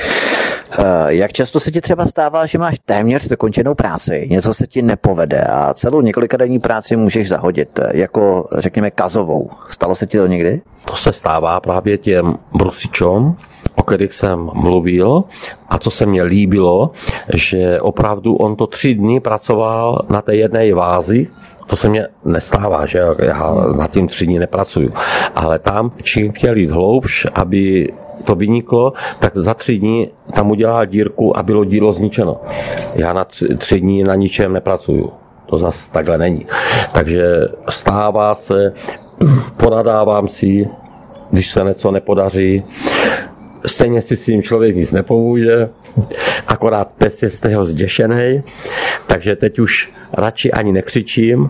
Jak často se ti třeba stává, že máš téměř dokončenou práci, něco se ti nepovede a celou několikadenní práci můžeš zahodit, jako řekněme kazovou. Stalo se ti to někdy? To se stává právě těm brusičům, o kterých jsem mluvil a co se mně líbilo, že opravdu on to tři dny pracoval na té jedné vázi. To se mně nestává, že já na tím tři dny nepracuju, ale tam čím chtěl jít hloubš, aby to vyniklo, tak za tři dní tam udělal dírku a bylo dílo zničeno. Já na tři, tři dní na ničem nepracuju. To zase takhle není. Takže stává se, poradávám si, když se něco nepodaří, stejně si s tím člověk nic nepomůže, akorát pes je z toho zděšený, takže teď už radši ani nekřičím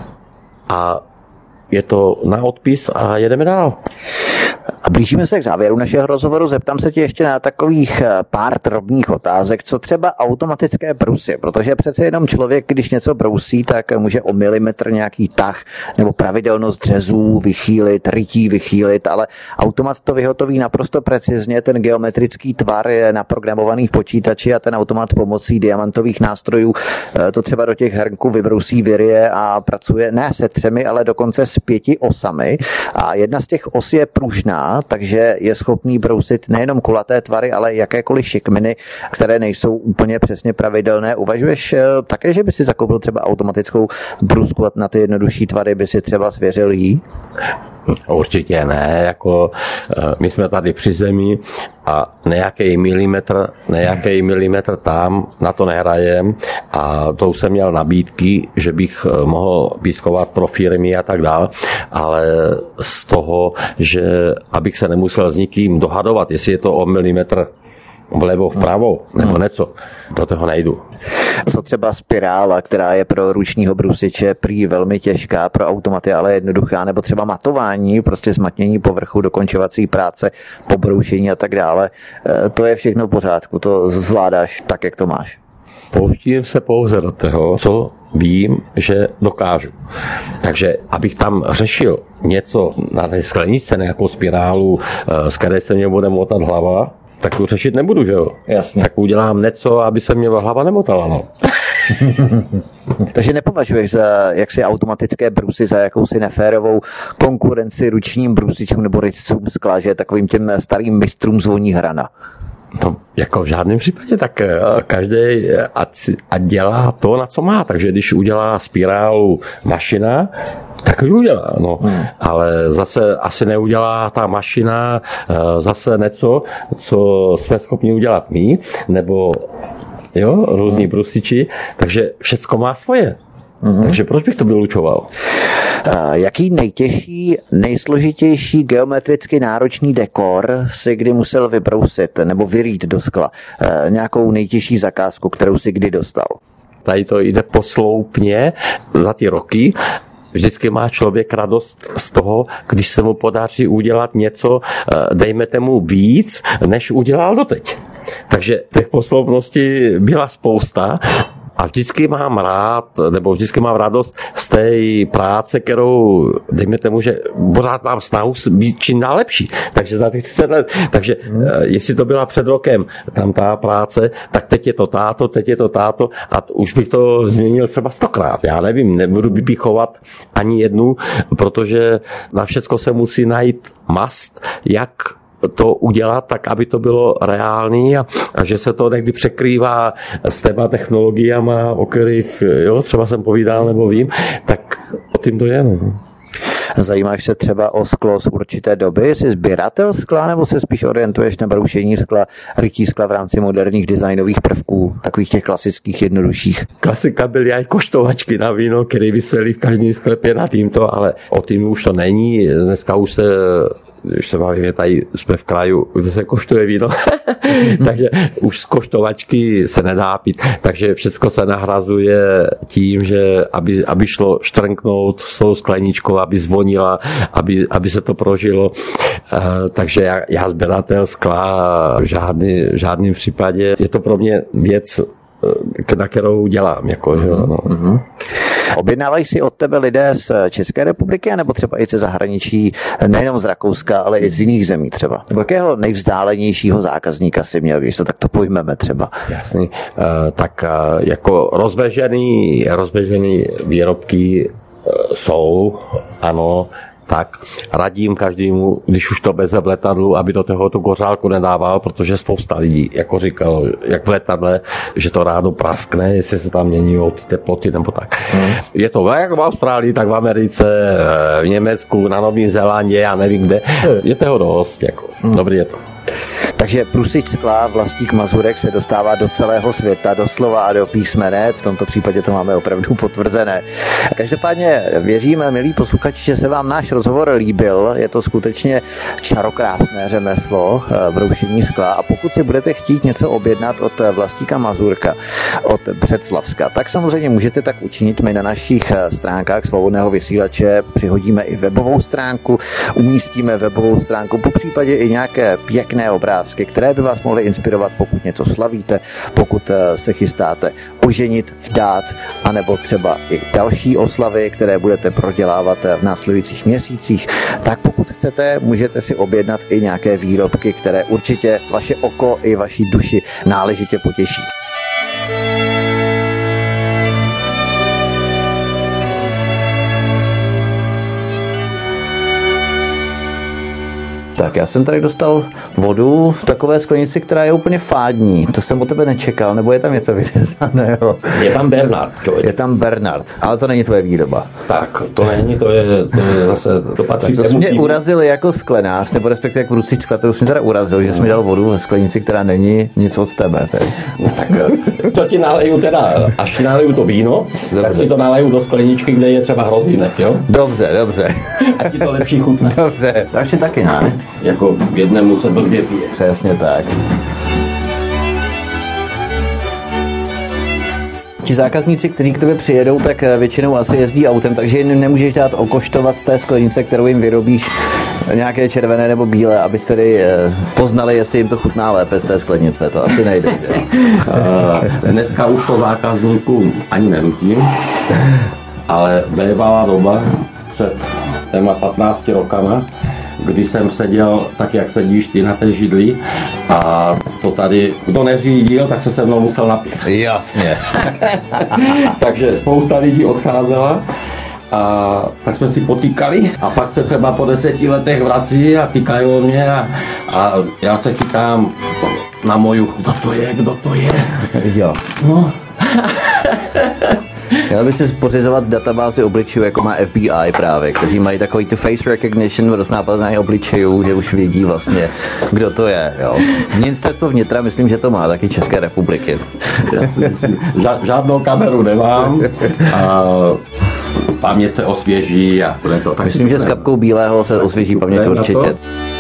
a je to na odpis a jedeme dál. A blížíme se k závěru našeho rozhovoru. Zeptám se tě ještě na takových pár drobných otázek, co třeba automatické brusy, protože přece jenom člověk, když něco brousí, tak může o milimetr nějaký tah nebo pravidelnost řezů vychýlit, rytí vychýlit, ale automat to vyhotoví naprosto precizně, ten geometrický tvar je naprogramovaný v počítači a ten automat pomocí diamantových nástrojů to třeba do těch hrnků vybrousí, vyryje a pracuje ne se třemi, ale dokonce s pěti osami a jedna z těch os je pružná, takže je schopný brousit nejenom kulaté tvary, ale jakékoliv šikminy, které nejsou úplně přesně pravidelné. Uvažuješ také, že by si zakoupil třeba automatickou brusku na ty jednodušší tvary, by si třeba svěřil jí? Určitě ne, jako my jsme tady při zemi a nějaký milimetr, nějaký milimetr tam, na to nehrajem a to už jsem měl nabídky, že bych mohl pískovat pro firmy a tak dál, ale z toho, že abych se nemusel s nikým dohadovat, jestli je to o milimetr vlevo, vpravo, nebo hmm. něco. Do toho nejdu. Co třeba spirála, která je pro ručního brusiče prý velmi těžká, pro automaty ale jednoduchá, nebo třeba matování, prostě zmatnění povrchu, dokončovací práce, pobroušení a tak dále. To je všechno v pořádku, to zvládáš tak, jak to máš. Pouštím se pouze do toho, co vím, že dokážu. Takže abych tam řešil něco na té skleničce, nějakou spirálu, z které se mě bude motat hlava, tak to řešit nebudu, že jo? Jasně. Tak udělám něco, aby se mě hlava nemotala, no. Takže nepovažuješ za jaksi automatické brusy za jakousi neférovou konkurenci ručním brusičům nebo rytcům skla, že takovým těm starým mistrům zvoní hrana? To jako v žádném případě, tak každý ať, ať dělá to, na co má. Takže když udělá spirálu mašina, tak ji udělá. No. Hmm. Ale zase asi neudělá ta mašina zase něco, co jsme schopni udělat my, nebo jo, různí hmm. brusiči, takže všecko má svoje. Mm-hmm. Takže proč bych to vylučoval? Jaký nejtěžší, nejsložitější geometricky náročný dekor si kdy musel vybrousit nebo vyrýt do skla? Nějakou nejtěžší zakázku, kterou si kdy dostal? Tady to jde posloupně za ty roky. Vždycky má člověk radost z toho, když se mu podaří udělat něco, dejme tomu víc, než udělal doteď. Takže těch posloupností byla spousta. A vždycky mám rád, nebo vždycky mám radost z té práce, kterou, dejme tomu, že pořád mám snahu být čím dál lepší. Takže za těch třicet let. Takže hmm. jestli to byla před rokem tam ta práce, tak teď je to táto, teď je to táto a už bych to změnil třeba stokrát. Já nevím, nebudu vypichovat ani jednu, protože na všecko se musí najít mast, jak to udělat tak, aby to bylo reálný a, a že se to někdy překrývá s těma technologiama, o kterých jo, třeba jsem povídal nebo vím, tak o tím to je. No. Zajímáš se třeba o sklo z určité doby? Jsi sběratel skla nebo se spíš orientuješ na broušení skla, rytí skla v rámci moderních designových prvků, takových těch klasických, jednodušších? Klasika byly aj koštovačky na víno, které vysely v každém sklepě na týmto, ale o tím už to není. Dneska už se když se bavíme, tady jsme v kraju, kde se koštuje víno, takže už z koštovačky se nedá pít, takže všechno se nahrazuje tím, že aby, aby šlo štrnknout s tou skleničkou, aby zvonila, aby, aby se to prožilo. Uh, takže já, já sběratel skla v žádný, v žádném případě. Je to pro mě věc, na kterou dělám. Jako, mm-hmm. že, no. mm-hmm. Objednávají si od tebe lidé z České republiky, nebo třeba i ze zahraničí, nejenom z Rakouska, ale i z jiných zemí třeba? Nebo jakého nejvzdálenější zákazníka si měl, když to takto pojmeme třeba? Jasný. Uh, tak uh, jako rozvežený, rozvežený výrobky uh, jsou, ano, tak radím každému, když už to beze v letadlu, aby do toho tu kořálku nedával, protože spousta lidí jako říkalo, jak v letadle, že to ráno praskne, jestli se tam mění ty teploty nebo tak. Hmm. Je to jak v Austrálii, tak v Americe, v Německu, na Novém Zélandě, já nevím kde. Je toho dost, jako. Hmm. Dobrý je to. Takže prusič skla Vlastík Mazurek se dostává do celého světa, do slova a do písmene. V tomto případě to máme opravdu potvrzené. Každopádně věřím, milí posluchači, že se vám náš rozhovor líbil. Je to skutečně čarokrásné řemeslo, broušení skla. A pokud si budete chtít něco objednat od Vlastíka Mazurka, od Břeclavska, tak samozřejmě můžete tak učinit. My na našich stránkách Svobodného vysílače přihodíme i webovou stránku, umístíme webovou stránku, popřípadě i nějaké pěkné obrázky, které by vás mohly inspirovat, pokud něco slavíte, pokud se chystáte oženit, vdát, anebo třeba i další oslavy, které budete prodělávat v následujících měsících. Tak pokud chcete, můžete si objednat i nějaké výrobky, které určitě vaše oko i vaši duši náležitě potěší. Tak já jsem tady dostal vodu v takové sklenici, která je úplně fádní. To jsem o tebe nečekal, nebo je tam něco vyřezaného? Je tam Bernard, člověk. Je tam Bernard, ale to není tvoje výroba. Tak, to není, to je, to je zase, to patří to mě urazili jako sklenář, nebo respektive jako vrucí sklad, to mě teda urazil, že jsi mi dal vodu ve sklenici, která není nic od tebe. No, tak co ti naleju teda, až naleju to víno, dobře. Tak ti to naleju do skleničky, kde je třeba hrozínek, jo? Dobře, dobře. A ti to lepší chutne. Dobře. Takže taky ne? Jako jednému se blbě pije. Přesně tak. Ti zákazníci, kteří k tebe přijedou, tak většinou asi jezdí autem, takže jim nemůžeš dát okoštovat z té sklenice, kterou jim vyrobíš, nějaké červené nebo bílé, aby tedy poznali, jestli jim to chutná lépe z té sklenice. To asi nejde. Dneska už to zákazníkům ani nenutím, ale bývala doba před těma patnácti rokama, kdy jsem seděl tak, jak sedíš ty na té židli a to tady, kdo neřídil, tak se se mnou musel napít. Jasně. Takže spousta lidí odcházela a tak jsme si potýkali a pak se třeba po deseti letech vrací a týkají mě a, a já se chytám na moju, kdo to je, kdo to je. Jo. No. Měl bych si pořizovat databázy obličejů, jako má F B I právě, kteří mají takový tu face recognition, roznápoznání obličejů, že už vědí vlastně, kdo to je. Jo. Ministerstvo vnitra, myslím, že to má taky České republiky. Žádnou kameru nemám a paměť se osvěží a bude to tak. Myslím, že s kapkou bílého se osvěží paměť určitě.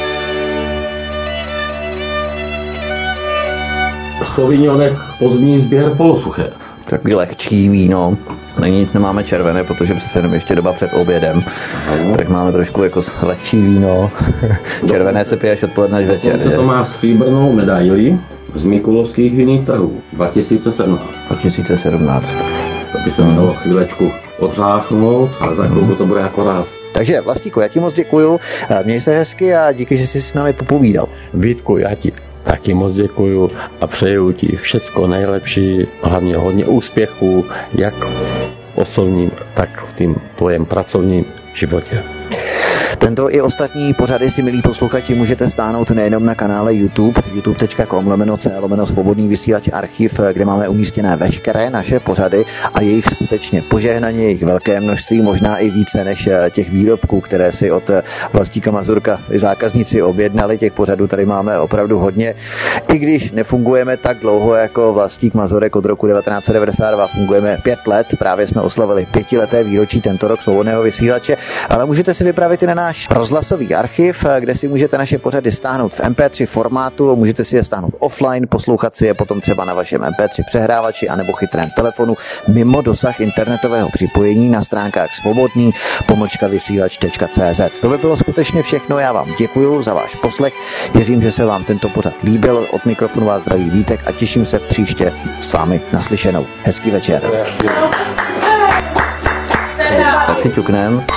Sauvignonek pozdní sběr polosuché. Takový lehčí víno. Není nic nemáme červené, protože přece jenom ještě doba před obědem. Ano. Tak máme trošku jako lehčí víno. Červené se pije až odpoledne až večer. To má stříbrnou medaili z Mikulovských vinných trhů dva tisíce sedmnáct. dva tisíce sedmnáct. To by se mělo chvílečku odřáchnout, ale za chvilku to bude akorát. Takže Vlastíku, já ti moc děkuju, měj se hezky a díky, že jsi s námi popovídal. Vítku, já ti taky moc děkuju a přeju ti všecko nejlepší, hlavně hodně úspěchů, jak osobním, tak v tím tvojem pracovním životě. Tento i ostatní pořady si, milí posluchači, můžete stáhnout nejenom na kanále YouTube, youtube tečka com lomeno c lomeno svobodný vysílač archiv, kde máme umístěné veškeré naše pořady a jejich skutečně požehnaně, jejich velké množství, možná i více než těch výrobků, které si od Vlastíka Mazurka zákazníci objednali. Těch pořadů tady máme opravdu hodně. I když nefungujeme tak dlouho jako Vlastík Mazurek od roku devatenáct set devadesát dva, fungujeme pět let, právě jsme oslavili pětileté výročí tento rok svobodného vysílače, ale můžete si vypravit i na náš rozhlasový archiv, kde si můžete naše pořady stáhnout v em pé tři formátu, můžete si je stáhnout offline, poslouchat si je potom třeba na vašem em pé tři přehrávači anebo chytrém telefonu mimo dosah internetového připojení na stránkách svobodný pomlčka vysílač tečka cé zet. To by bylo skutečně všechno, já vám děkuju za váš poslech, věřím, že se vám tento pořad líbil, od mikrofonu vás zdraví Vítek a těším se příště s vámi naslyšenou. Hezký večer. Tak si ťuknem.